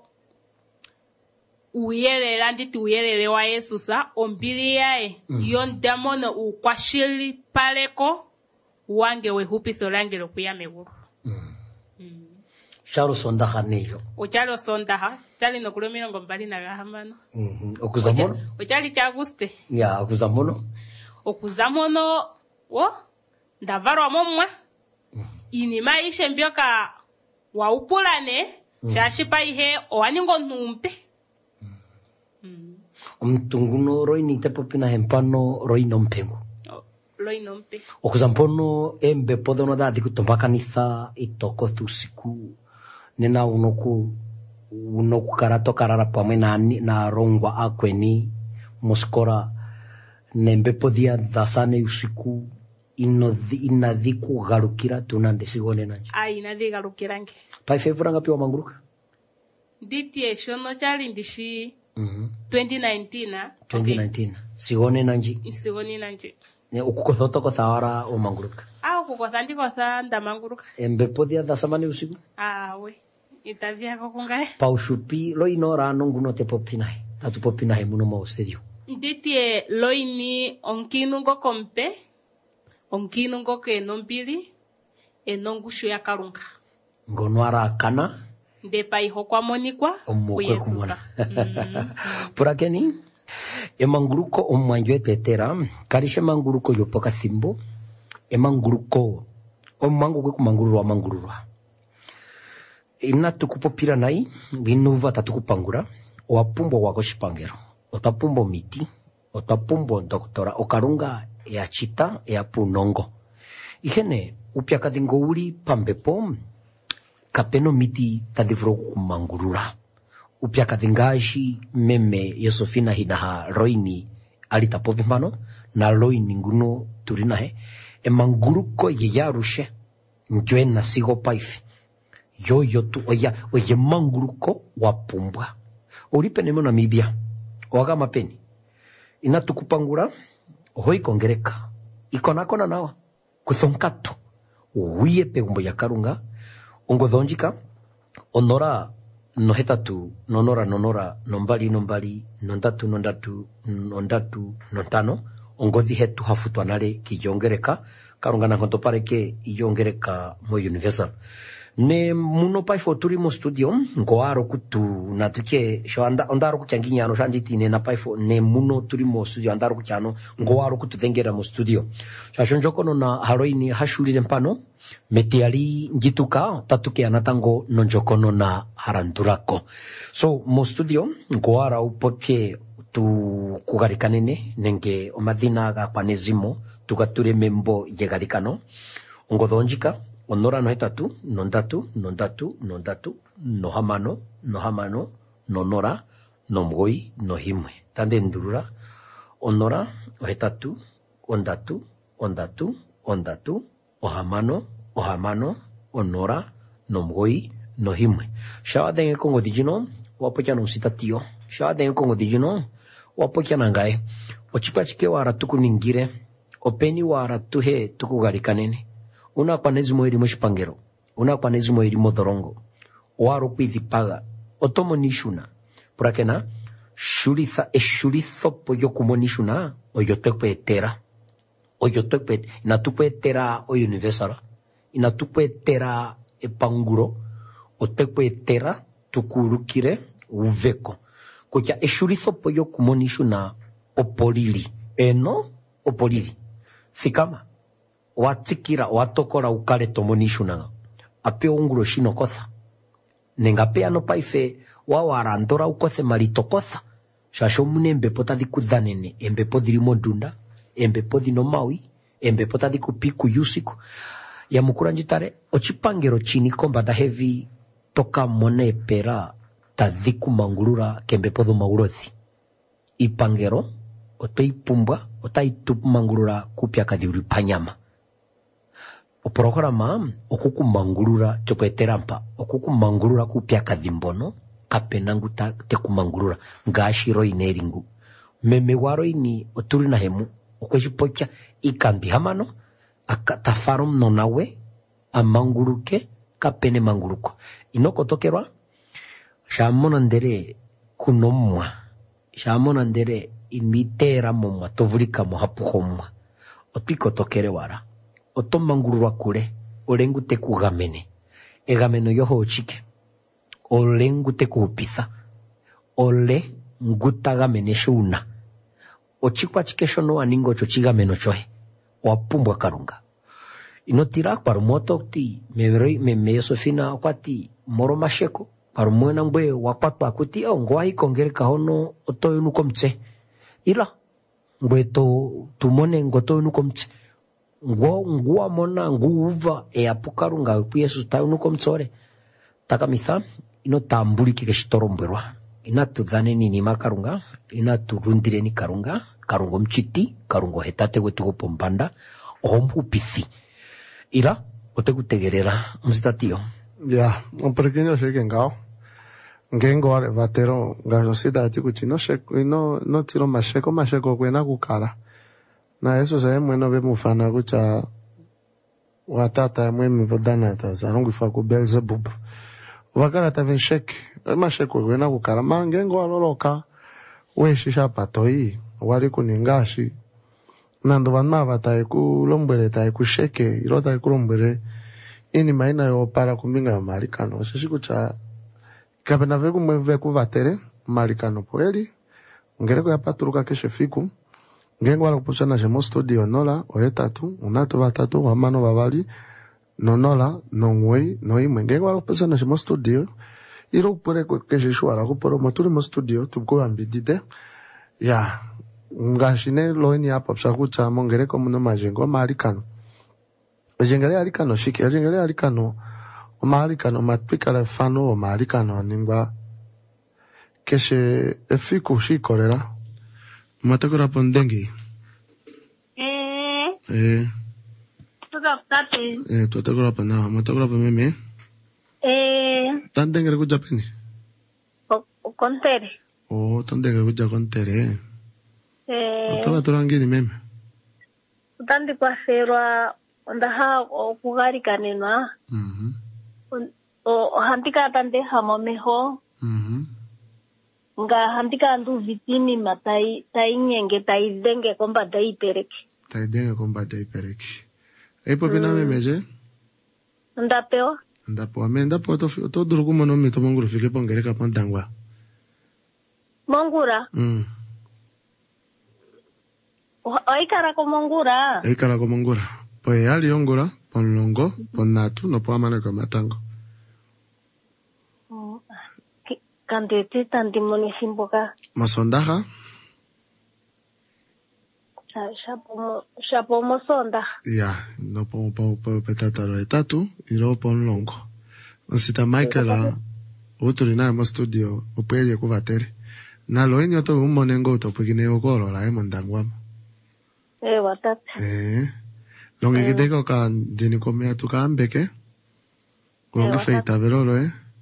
uyelele anditi uyelele wa Yesusa ombili yae yondamono ukwashili paleko wange wehupitho lange lokuya megulu. Chalo sondaha nejo. Ochalo sondaha, chali no kulo 26. Okuzamono? Ochali cha Aguste. Ya, okuzamono. Okuzamono, ndavarwa momwa. Inima ishe mbyoka wa upulane, shashipa ihe owaningo ntumpe. Omtunguno roi ni tepopina hempano roi nompengu. Roi nompe. Okuzampono embe podono da dikutomba kanisa itoko thusiku. Nena unoku karato karara pamwe na rongwa akweni muskora nembe podia dasane usiku inadhiku garukira tunande sigone nanje. Ai inadhi garukira nge. Pai fevura ngapi wa manguruka? Diti shono chali ndishi 2019. 2019. Sigone nanje. Sigone nanje. Ne ukukothoto kothawara o manguruka. Ukukotha ndikotha ndamanguruka. Embe podia dasamane usiku? We. Itavia kokungae. Paushupi loinora nonguno te popinae. Tatu popinae muno mo serio. Nditie loini onkinungo kompe. Onkinungo ke nombili. Enongushu ya karunga. Ngonoara kana. Ndepa iho kwa monikwa. Omokwe kumona. Purakeni. Emanguruko omwanjwe tetera. Karishe manguruko yopoka thimbo. Emanguruko. Omangukwe kumangururwa mangururwa. Ina tukupopira nai, vinuva tatukupangura, oapumbo wako shipangero, otapumbo miti, otapumbo doktora, okarunga ya chita, ya punongo. Ihene, upia kadingo uli pambepo, kapeno miti tadivro kumangurura. Upia kadingashi meme Yosofina hinaha roini alitapopimbano, na roini nguno turinahe, emanguruko yeyarushe, njwe na sigo paifi. Yo tu oye manguruko wapumbwa. Uripe nemo Namibia. Oaga mapeni. Ina tukupangura. Hoi kongereka. Ikonakona nawa. Kuthonkato. Uye pegumbo ya karunga. Ongo dhonjika. Onora nohetatu. Nonora nombali nontano. Ongo dhihetu hafutwa nale kiyongereka. Karunga na kontopareke iyongereka mo universal. Ne muno pai foturi mo studio ngoaro kutu na tuke sho andaro kuchanginya no shanditi ne na pai fo ne muno turi mo studio andaro kuchano ngoaro kutu thengera mo studio shashonjoko no na haroini hashuli dempano metiali njituka tatuke anatango nonjoko no na harandurako so mo studio ngoara upoke tu kugarikanene nenge omadhina ga panezimo tugature membo yegarikano ongodonjika onora nohetatu, nondatu, nohamano, nonora, nomgoi, nohimwe. Tande ndurura, onora, ohetatu, ondatu, ohamano, onora, nomgoi, nohimwe. Shawa denge kongo dijino, wapokia nomsita tio. Shawa denge kongo dijino, wapokia nangae. Ochipachike wa aratuku ningire, openi wa aratuhe tuku garikanene. Una panezimo iri moshipangero, una panezimo iri modorongo, oaro kuidhipaga, otomo nishuna, purakena, Shulitho poyo kumonishuna oyo tekpetera inatukwetera o universal inatukwetera epanguro otekwetera tukulukire uveko kutya eshulitho poyo kumonishuna opolili thikama watsikira watokora ukale tomonishuna ape ungulo shino kotha nenga pe ano paife wawarandora ukothe malitokotha shasho mune embepo tadhi kudhanene embepo dhiri mondunda embepo dhino mawi embepo tadhi kupiku yusiku ya mukura njitare ochipangero chini kombanda hevi toka mone pera tadhi kumangulura kembepo dho maurothi ipangero otoipumbwa otaitupumangulura kupya kadhiuri panyama oprograma okukumangulura chokweterampa okukumangulura kupya kadhimbono kapena nguta tekumangulura ngashi roineringu meme waroini oturi na hemu okwechipocha ikambi hamano akatafaro mnonawe amanguluke kapene manguluko inokotokerwa shamona ndere kunomwa shamona ndere imitera momwa tovulika mohapuhomwa otwikotokere wara otomangulurwa kule olengu tekugamene egameno yoho ochike ole ngute kuupitha ole ngutagamene shuna ochikwa chikesho no aningo chochigameno chohe wapumbwa karunga inotira kwa rumoto ti me Yosefina kwati moro masheko kwa rumwena mbwe wakwatwa kuti ngwa ikongereka hono otoyo nuko mtse ila mbwe tumone ngotoyo nuko mtse ngwa mona nguva apukarunga ku Yesu tayo nuko mtsore takamisa inotambulike keshitorombwerwa inatudhane nini makarunga inaturundire ni karungo mchiti karungo hetate wetu gopombanda ompupisi ila otekutegerera msitatiyo ya un pequeño sheke ngao ngengo ale vatero ngajosida atikuchi no tiro masheko kwena kukara na eso se mweno be mufana kucha watata mwemi bodana ta zangu fa ku Beelzebub wakala ta venshek masheko kwena kukara mangengo aloloka weshisha patoi wali kuningashi nando vanma vataye kulombwele taye kusheke irota kulombwele ini maina yo para kuminga marikano shishikucha kapena veku mweve kuvatere marikano poeli ngereko ya paturuka keshe fiku ngengo wala kupuchana jemo studio nola oetatu unato vatatu wamano vavali nonola nongwei noimwe ngengo wala kupuchana jemo studio iro kupore keshe shwara kuporo moturi mo studio tuko ambidide ya ngashine loini hapa psakucha mongereko muno majengo marikano ejengele arikano shiki ejengele arikano marikano matpikala fano marikano ningwa keshe efiku shikorera matakura pondengi tutakura pana matakura pameme tandengere kuja peni kontere tandengere kuja kontere Otoba turangini meme. Utandi kwa serwa ndaha okugari kanenwa. O hantika tande hamomeho. Nga hantika ndu vitini matai nyenge taidenge komba dai pereki. Taidenge komba dai pereki. Epo pina memeje? Ndapeo. Ndapo amenda po to durugu mono mito monguru fike pongereka pondangwa. Mongura? Aikara komongura. Aikara komongura. Poe yali yongura, pon longo, pon natu, no po amane kwa matango. Kandete tanti monisimboka. Masondaha? Shapo mosonda. Ya, no po petataro etatu, iro pon longo. Nsita Michaela, uturina mo studio, upeye kuvatere. Na lo inyo to umonengo to pekine okoro la emondangwa. Watat. Longe gideko ka jini komea tu ka ambeke. Longe feita verolo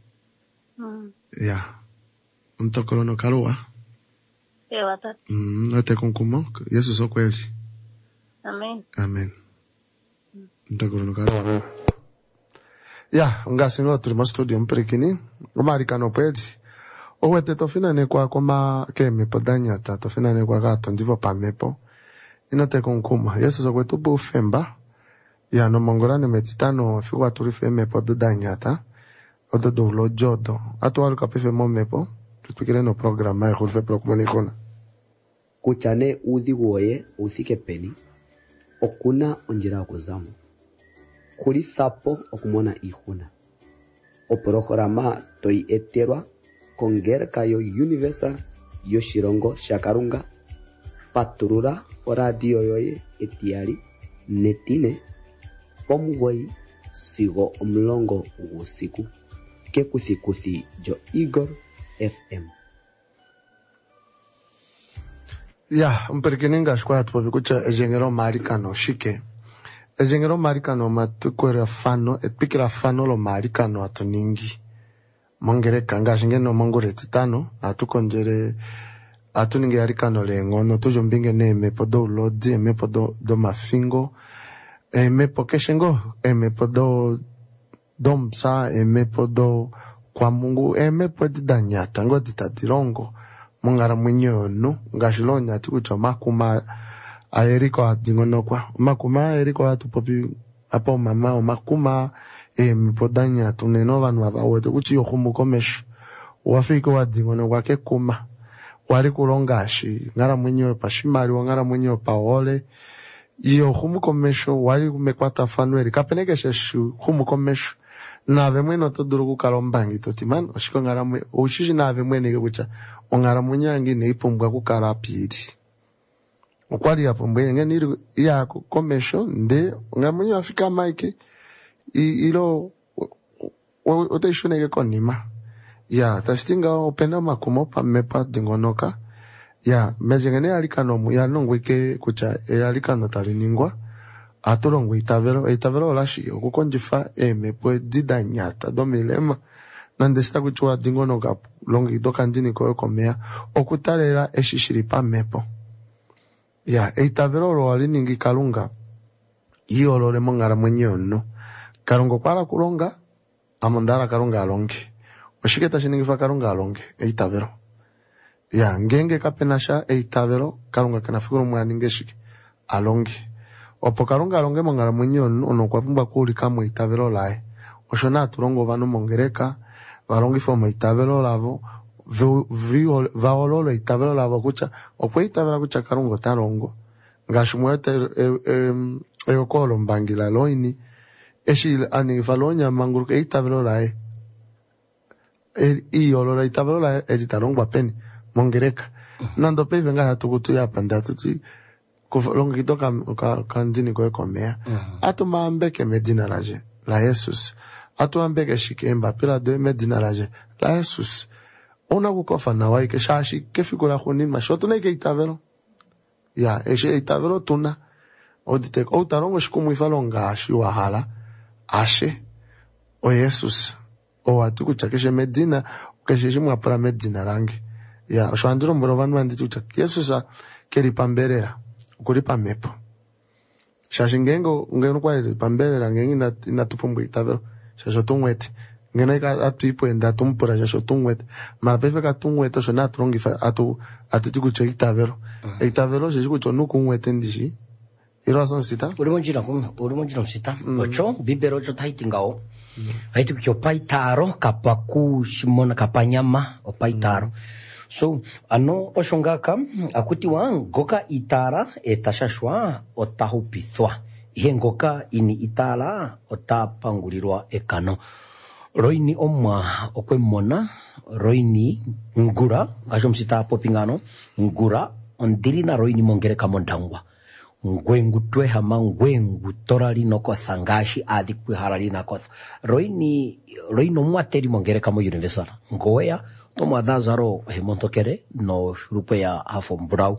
ya. Untokoro no karua. Watat. No te konkumo, Yesu so kweli. Amen. Amen. Untokoro no karua. Ya, ngasi no turimo studio mprekini. Umarikano pedi. Owete tofina ne kwa koma ke mepo danyata tofina ne kwa gato ndivo pa mepo. Ino te konkuma. Yesu so kwetu bu femba. Ya no mongolane metitano figwa turife mepo do danyata. Odo do lo jodo. Atu alu kapefe mo mepo. Tutukile no programa e khulfe pro kumani khona. Kuchane udhi woye usike peni. Okuna onjira okuzamu. Kuli sapo okumona ihuna. O programa toi eterwa kongerka yo universal yo shirongo shakarunga paturura o radio yoye etiari netine pomugoi sigo omlongo usiku ke kusikusi jo Igor FM. Ya, mperkeninga shkwat po bikucha ejengero marikano shike. Ejengero marikano matukwera fano etpikira fano lo marikano atuningi. Mongere kanga shingeno mongore titano atukonjere atuninge arikano le ngono tujombinge ne mepo do lodi mepo do mafingo mepo keshengo mepo do domsa mepo do kwa Mungu mepo didanyata ngo ditadirongo mongara mwenyono ngashilonya tukucha makuma aeriko adingono kwa makuma aeriko atupopi apo mama makuma mipodanya tuneno vanhu avawetu kuti yokhumukomesha wafika wadingono kwake kuma wari kulongashi ngara mwenyewe pashimari wangara mwenyewe paole iyo khumukomesho wari kumekwata fanweri kapenekeshe shu khumukomesho nave mwene toduru kukalombangi totiman oshiko ngara mwe ushishi nave mwene kucha ongara mwenyangi neipumbwa kukala piri okwali apumbwe ngeni ya komesho nde ngara mwenyewe afika maike ilo oteshuneke konima ya tastinga opena makumo pa mepa dingonoka ya mejengene alikano ya nongweke kucha alikano taliningwa atolongwe itavero lashi okukonjifa mepo didanyata domilema nandesta kuchwa dingonoka longi dokandini ko komea okutarera eshishiri pa mepo ya itavero lo aliningi kalunga iyo lo le mongara mwenyono Karungo para kulonga, amandara karunga alonge. Oshiketa shiningifa karunga alonge, eitavero. Ya, ngenge kapenasha eitavero, karunga kanafikuru mwaninge shike, alonge. Opo karunga alonge mongara mwenyon, ono kwa pumba kuli kama eitavero lae. Oshona turongo vanu mongereka, varongi foma eitavero lavo, vaololo eitavero lavo kucha, opo eitavero kucha karungo tarongo. Ngashumuete eokolo mbangila loini, eshi ani falonya manguruke itavelo lae iyo lo itavelo lae editarongwa peni mongereka nando pe venga hatukutu ya panda tuti kufalonga kitoka kandini kwa komea atu maambeke medina raje la Jesus atu ambeke shikemba pila de medina raje la Jesus ona kukofa na waike shashi kefikura khunin mashoto ne ke itavelo ya eshi itavelo tuna odite o tarongo shikumu ifalonga shi wahala ashe o Jesus o atuku chakeshe medina keshe mwa para medina rangi ya oshandiro mboro vanhu vanditi kuti Jesus keri pamberera kuri pamepo shashingengo ngeno kwa pamberera ngengi natupumbwe itavero shashotungwete ngena ka atuipo enda tumpura shashotungwete mara pefe ka tungwete shona trongi fa atuti kuche itavero itavero sheshi kuchonuku ngwete ndishi Irason sita? Uri monjira sita. Ocho, bibero ocho taitingao. Haitu kyo paitaro, kapaku, shimona kapanyama, o paitaro. So, ano oshongaka, akutiwa ngoka itara, etashashwa, otahupithwa. Ihe ngoka ini itala, otapangulirwa ekano. Roini omwa okwemona, roini ngura, ashom sita popingano, ngura, ondirina roini mongereka mondangwa. Ngwengu tweha mangwengu torali no kotha ngashi adi kwiharali na kotha roino mwateri mongereka mo universal ngoya to mwadazaro hemontokere no shurupe ya hafo mbrau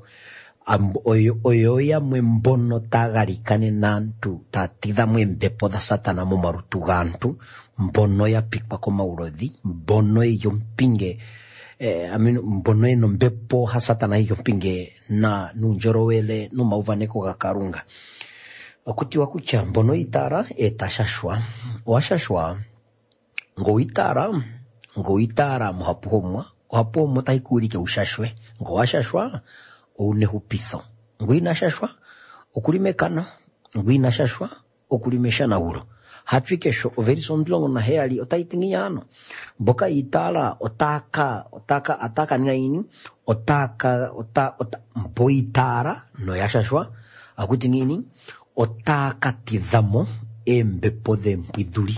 oyoya mwembono tagarikane nantu tatida mwembepo da satana mo marutu gantu mbono ya pikpa koma urodi mbono yompinge mbono eno mbepo hasatana yompinge na nunjorowele no mauvaneko gakarunga okuti wakucha mbono itara etashashwa washashwa ngo itara muhapuhomwa wapo motaikuri ke ushashwe ngo washashwa une hupiso ngwina shashwa okulime kano ngwina shashwa okulimesha na uro hatwikesho overi sondlongo na heali otaitingiano boka itala otaka ngaini otaka mpoitara no yashashwa akutingini otaka tidamo embepo de mpiduli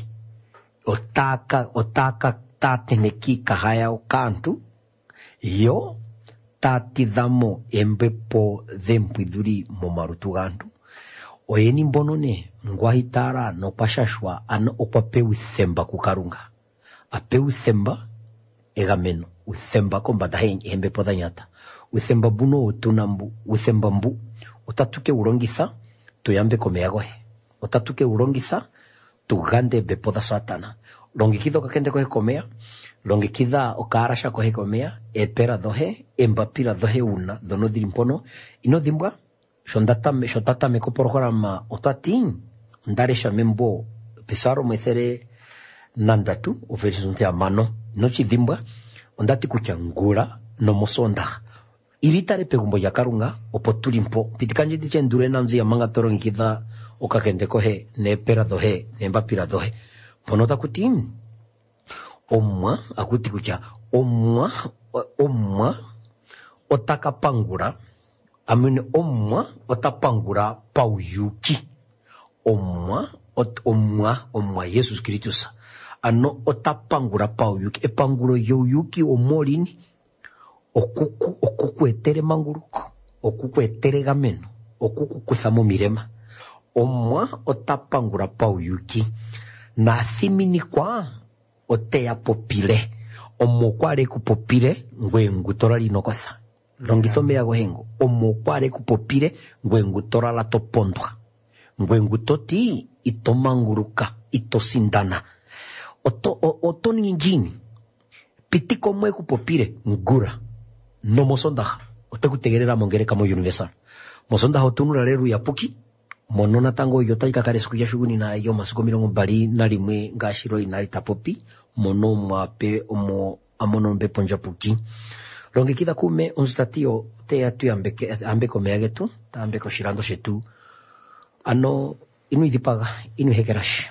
otaka tatemeki kahaya okantu yo tatidamo embepo de mpiduli momarutu gantu oyeni mbonone ngwahitara no pashashwa ano okwape usemba kukarunga ape usemba egameno usemba kombata embepo danyata usemba buno otunambu usemba mbu utatuke urongisa tuyambe komeagohe utatuke urongisa tugande bepo da satana longikido kakende kohe komea longikida okarasha kohe komea epera dohe embapira dohe una dono dirimpono ino dimbwa shondata me koporogorama otatin ndaresha membo pisaro methere nandatu oferisunte amano nochi dimbwa ondati kuchangura no mosonda iritare pegumbo yakarunga opotulimpo pitikanje dichendure nanzi amanga torongikida okakende kohe nepera dohe nembapira dohe ponota kutin omwa akuti kucha omwa otakapangura amune omwa otapangura pauyuki omwa Jesus Kristus ano otapangura pauyuki epanguro yoyuki omolini okuku etere manguruko okuku etere gameno okuku kusamo mirema omwa otapangura pauyuki na simini kwa oteya popile omokware kupopile ngwengutora linokosa longisome yago hengo omokware kupopile ngwengutora la topondwa ngwengutoti itomanguruka itosindana oto ninjini pitiko mwe kupopile ngura no mosonda otekutegerera mongereka mo universal mosonda hotunura leru ya puki monona tango yota ikakare sukuya shuguni na yo masuko mirongo bali na limwe ngashiro inari tapopi mono mwape omo amono mbe ponja puki longekida kume unstatio te atu ambeko meagetu ta ambeko shirando shetu ano inu idipaga inu hekerash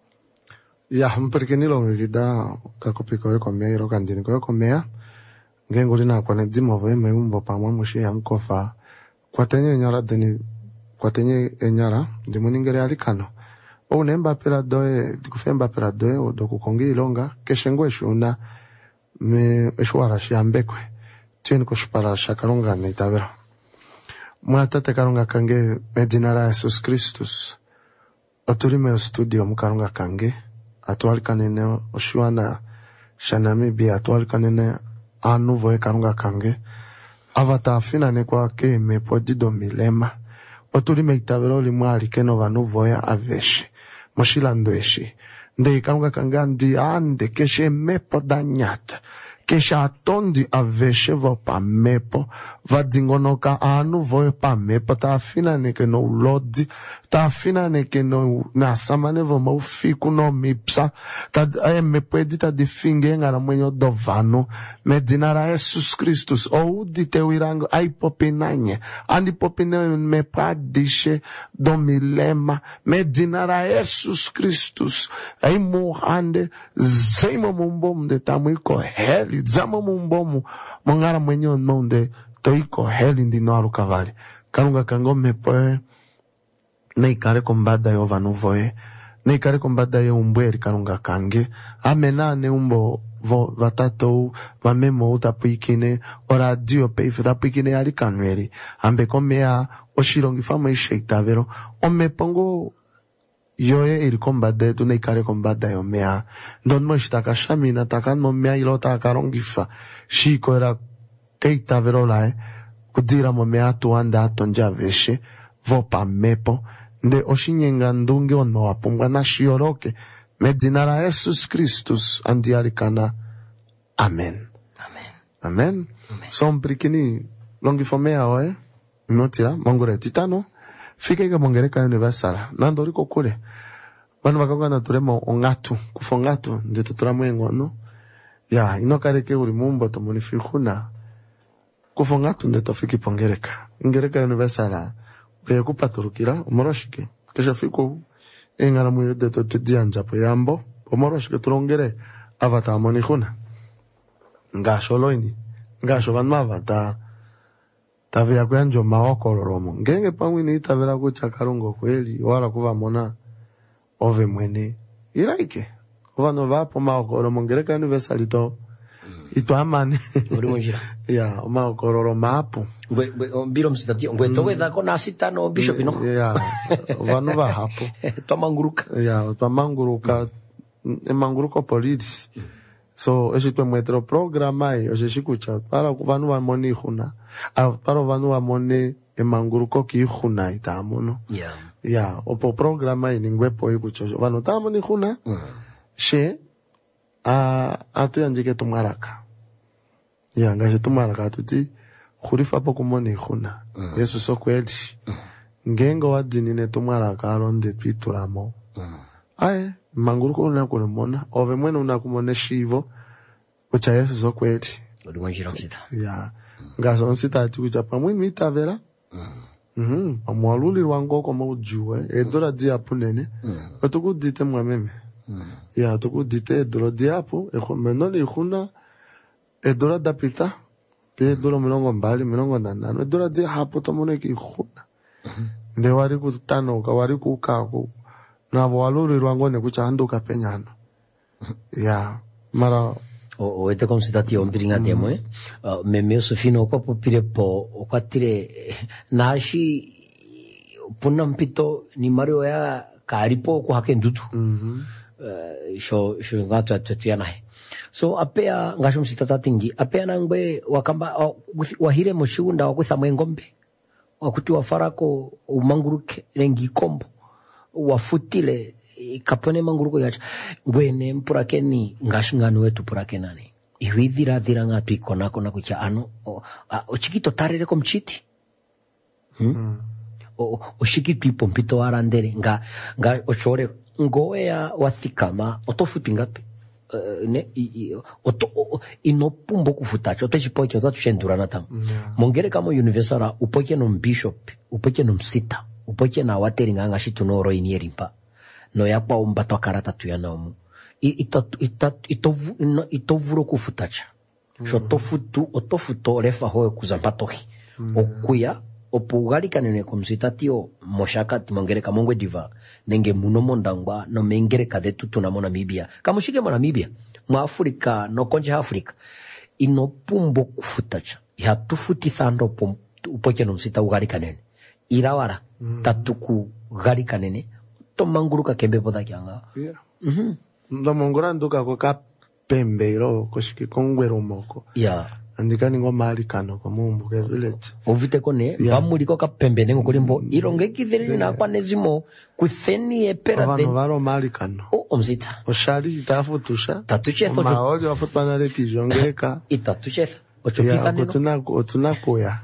ya mperkeni longekida kakopiko yoko mea iro kandini ko yoko mea ngenguri na kwa nedimo voe meumbo pamwa mushi yankofa kwatenye nyara deni kwatenye enyara ndimuningere alikano onemba pera doe dikufemba pera doe odokukongi ilonga keshengo eshuna me eshwara shiambekwe tien koshpara shakalonga neitabera mwatate kalonga kange medinara Jesus Kristus oturime studio mukalonga kange atwalikanene oshwana shanami bi atwalikanene anuvo kalonga kange avata finane kwa ke me podido milema otulime itabero limwali keno vanuvo ya aveshe moshilando eshi nde kalonga kange andi ande keshe mepo danyata kesha atondi aveshe vo pa mepo vadingonoka anu vo pa mepo ta afina neke no ulodi ta afina neke no nasamane vo maufiku no mipsa ta mepo edita di finge ngara mwenyo dovano medinara Jesus Kristus o udite wirango ai popinanye andi popine me padishe do milema medinara Jesus Kristus ai muhande zeimo mumbom de tamuiko heli zama mumbomu mongara mwenyo nonde toiko heli ndi noaru kavali kalunga kango mepoe neikare kombada yo vanuvoe neikare kombada yo umbweri kalunga kange amenane umbo vo vatatou vamemo utapuikine oradio peife tapuikine ali kanweri ambe komea oshirongi fama isheitavero omepongo yoye ili kombade tu neikare kombada yo mea don mo ishtaka shamina takan mo mea ilota akarongifa shiko era keita verolae kudira mo mea tuanda atonja veshe vopa mepo nde oshinyenga ndunge ono wapungwa na shioroke medinara Jesus Kristus andiarikana amen amen son prikini longifomea oe notira mongore titano fika ika mongereka universal nandori kokule bano bakanga na turemo ongatu kufongatu nde tutura mwengo no ya inokareke uri mumbo tomunifikuna kufonga tunde tofiki pongereka ingereka universala uye kupaturukira umoroshike kesha fiku engana mwede to tudianja po yambo umoroshike turongere avata monihuna ngasho loini ngasho vanmava tavia kwenjo maokororomo ngenge pamwini itavera kucha karungo kweli wala kuva mona ove mwene iraike vano vapo maokoromo ngereka universal ito amane uri munjira ya maokororo mapo mbiro msitati ngwe toweza kona sitano bishop no ya vano va hapo twamanguruka emanguruko polisi so esitwe mwetro programa yo shikucha para vanu vamoni huna para vanu vamone emanguruko ki huna itamuno ya opo programa iningwepo ikucho vanu tamoni huna she atu yanjike tumaraka ya ngaje tumaraka tuti khurifa po kumoni huna yesu so kweli ngengo wadinine tumaraka aronde twituramo aye manguruko unakulemona ove mwene unakumone shivo ucha yesu so kweli uliwanjira msita ya ngaso nsita ati ucha pamwe mitavera amwaluli rwangoko mawujue edora diapu nene otukudite mwameme ya tukudite edora diapu menoli ikhuna edora dapita pe edora milongo mbali milongo ndanano edora diapu tomone ki ikhuna nde wari kutano ka wari kukako na waluli rwangone kucha anduka penyano ya mara o ete komsitati ombiringa demo meme sofino kwa popire po okwatire nashi puna mpito ni mario ya karipo kwa hake ndutu sho ngato atuya nahe so apea ngasho msitata tingi apea nangwe wakamba wahire moshunda wakwitha mwengombe wakuti wafarako umanguruke rengi kombo wafutile kapone manguruko yacha ngwene mpurakeni ngashingano wetu purakenani iwidhira ngatu ikonako na kucha ano ochikito tarere komchiti oshikito ipompito arandere nga ochore ngoe ya wathikama otofuti ngapi ne inopumbo kufutacho otochipoche otatushendurana tamu mongere kama universala upoche no bishop upoche no msita upoche na wateri nga ngashitu noro inierimpa no yakwa umbato karata tuyanamu itovuro kufutacha sho otofuto refa hoe kuzampatohi okuya opugalika nene komsitatio moshakati mongereka mongwe diva nenge muno mondangwa no mengereka detu tunamo Namibia kamushike mo Namibia mu Afrika no konje Afrika inopumbo kufutacha yatufuti sando upoche no msita ugalika nene irawara tatuku galika nene tomanguruka kembe poda kyanga ndo mongora nduka ko ka pembero koshiki kongwero moko andikani ngo mali kano ko mumbu ke village ovite kone bamuli ko ka pembe nengo kolimbo ironge kithiri na kwanezimo kutheni epera de abantu baro mali kano omzita oshali tafutusha tatuchefa maoli wafutana le kijongeka itatuchefa ochopisa neno otunakoya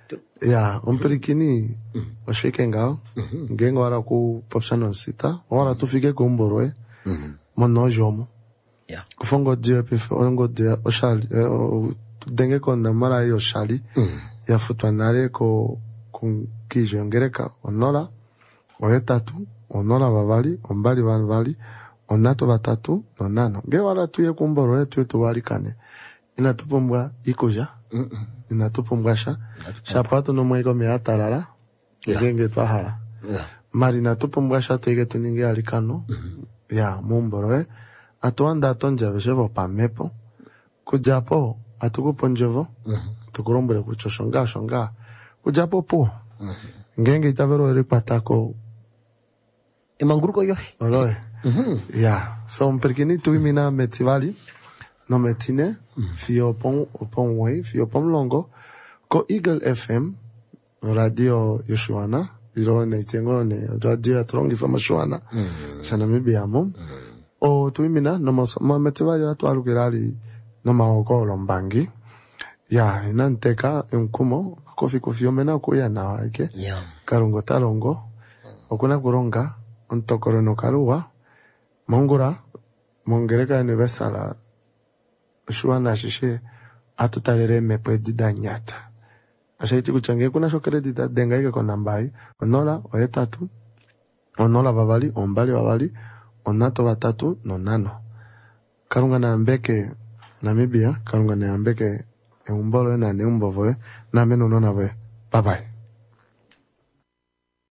ya omperikini oshike ngao ngengo wara ku popsano sita wara tufike ko mborwe monojomo kufongo dio ongo dio oshali denge ko na mara yo shali ya futwanare ko kijongeka onora oyetatu onora babali ombali babali onato batatu nonano nge wara tuye ku mborwe tuye walikane inatupombwa ikoja inatupombwasha shapato no mwego meatarara ngenge twahara mari natupombwasha tuige tuninge alikano ya mumboroe atuanda atonja vejevo pamepo kujapo atukuponjevo tukurombere kuchoshonga kujapo po ngenge itavero eri patako emanguruko yo oloe ya so mperkini tuimina metivali no metine fio pon way fio pon longo ko Eagle FM radio Yoshuana irone tengone radio atrongi fama Shwana sana mibiamo o tuimina no ma metivali atu alugirali no maokolo mbangi ya inanteka enkumo kofi omena ko ya na ike karungo talongo okuna kuronga ontokoro no karuwa mongora mongereka universala shuana shishe atutarere mepredida nyata. Ashaiti kuchangia kuna shokeredida dengaike kwa nambai. Onola, oetatu. Onola babali, ombali babali. Onato batatu, nonano. Karunga na ambeke Namibia, karunga na ambeke umbolo na neumbovoe, na menu nona we. Bye bye.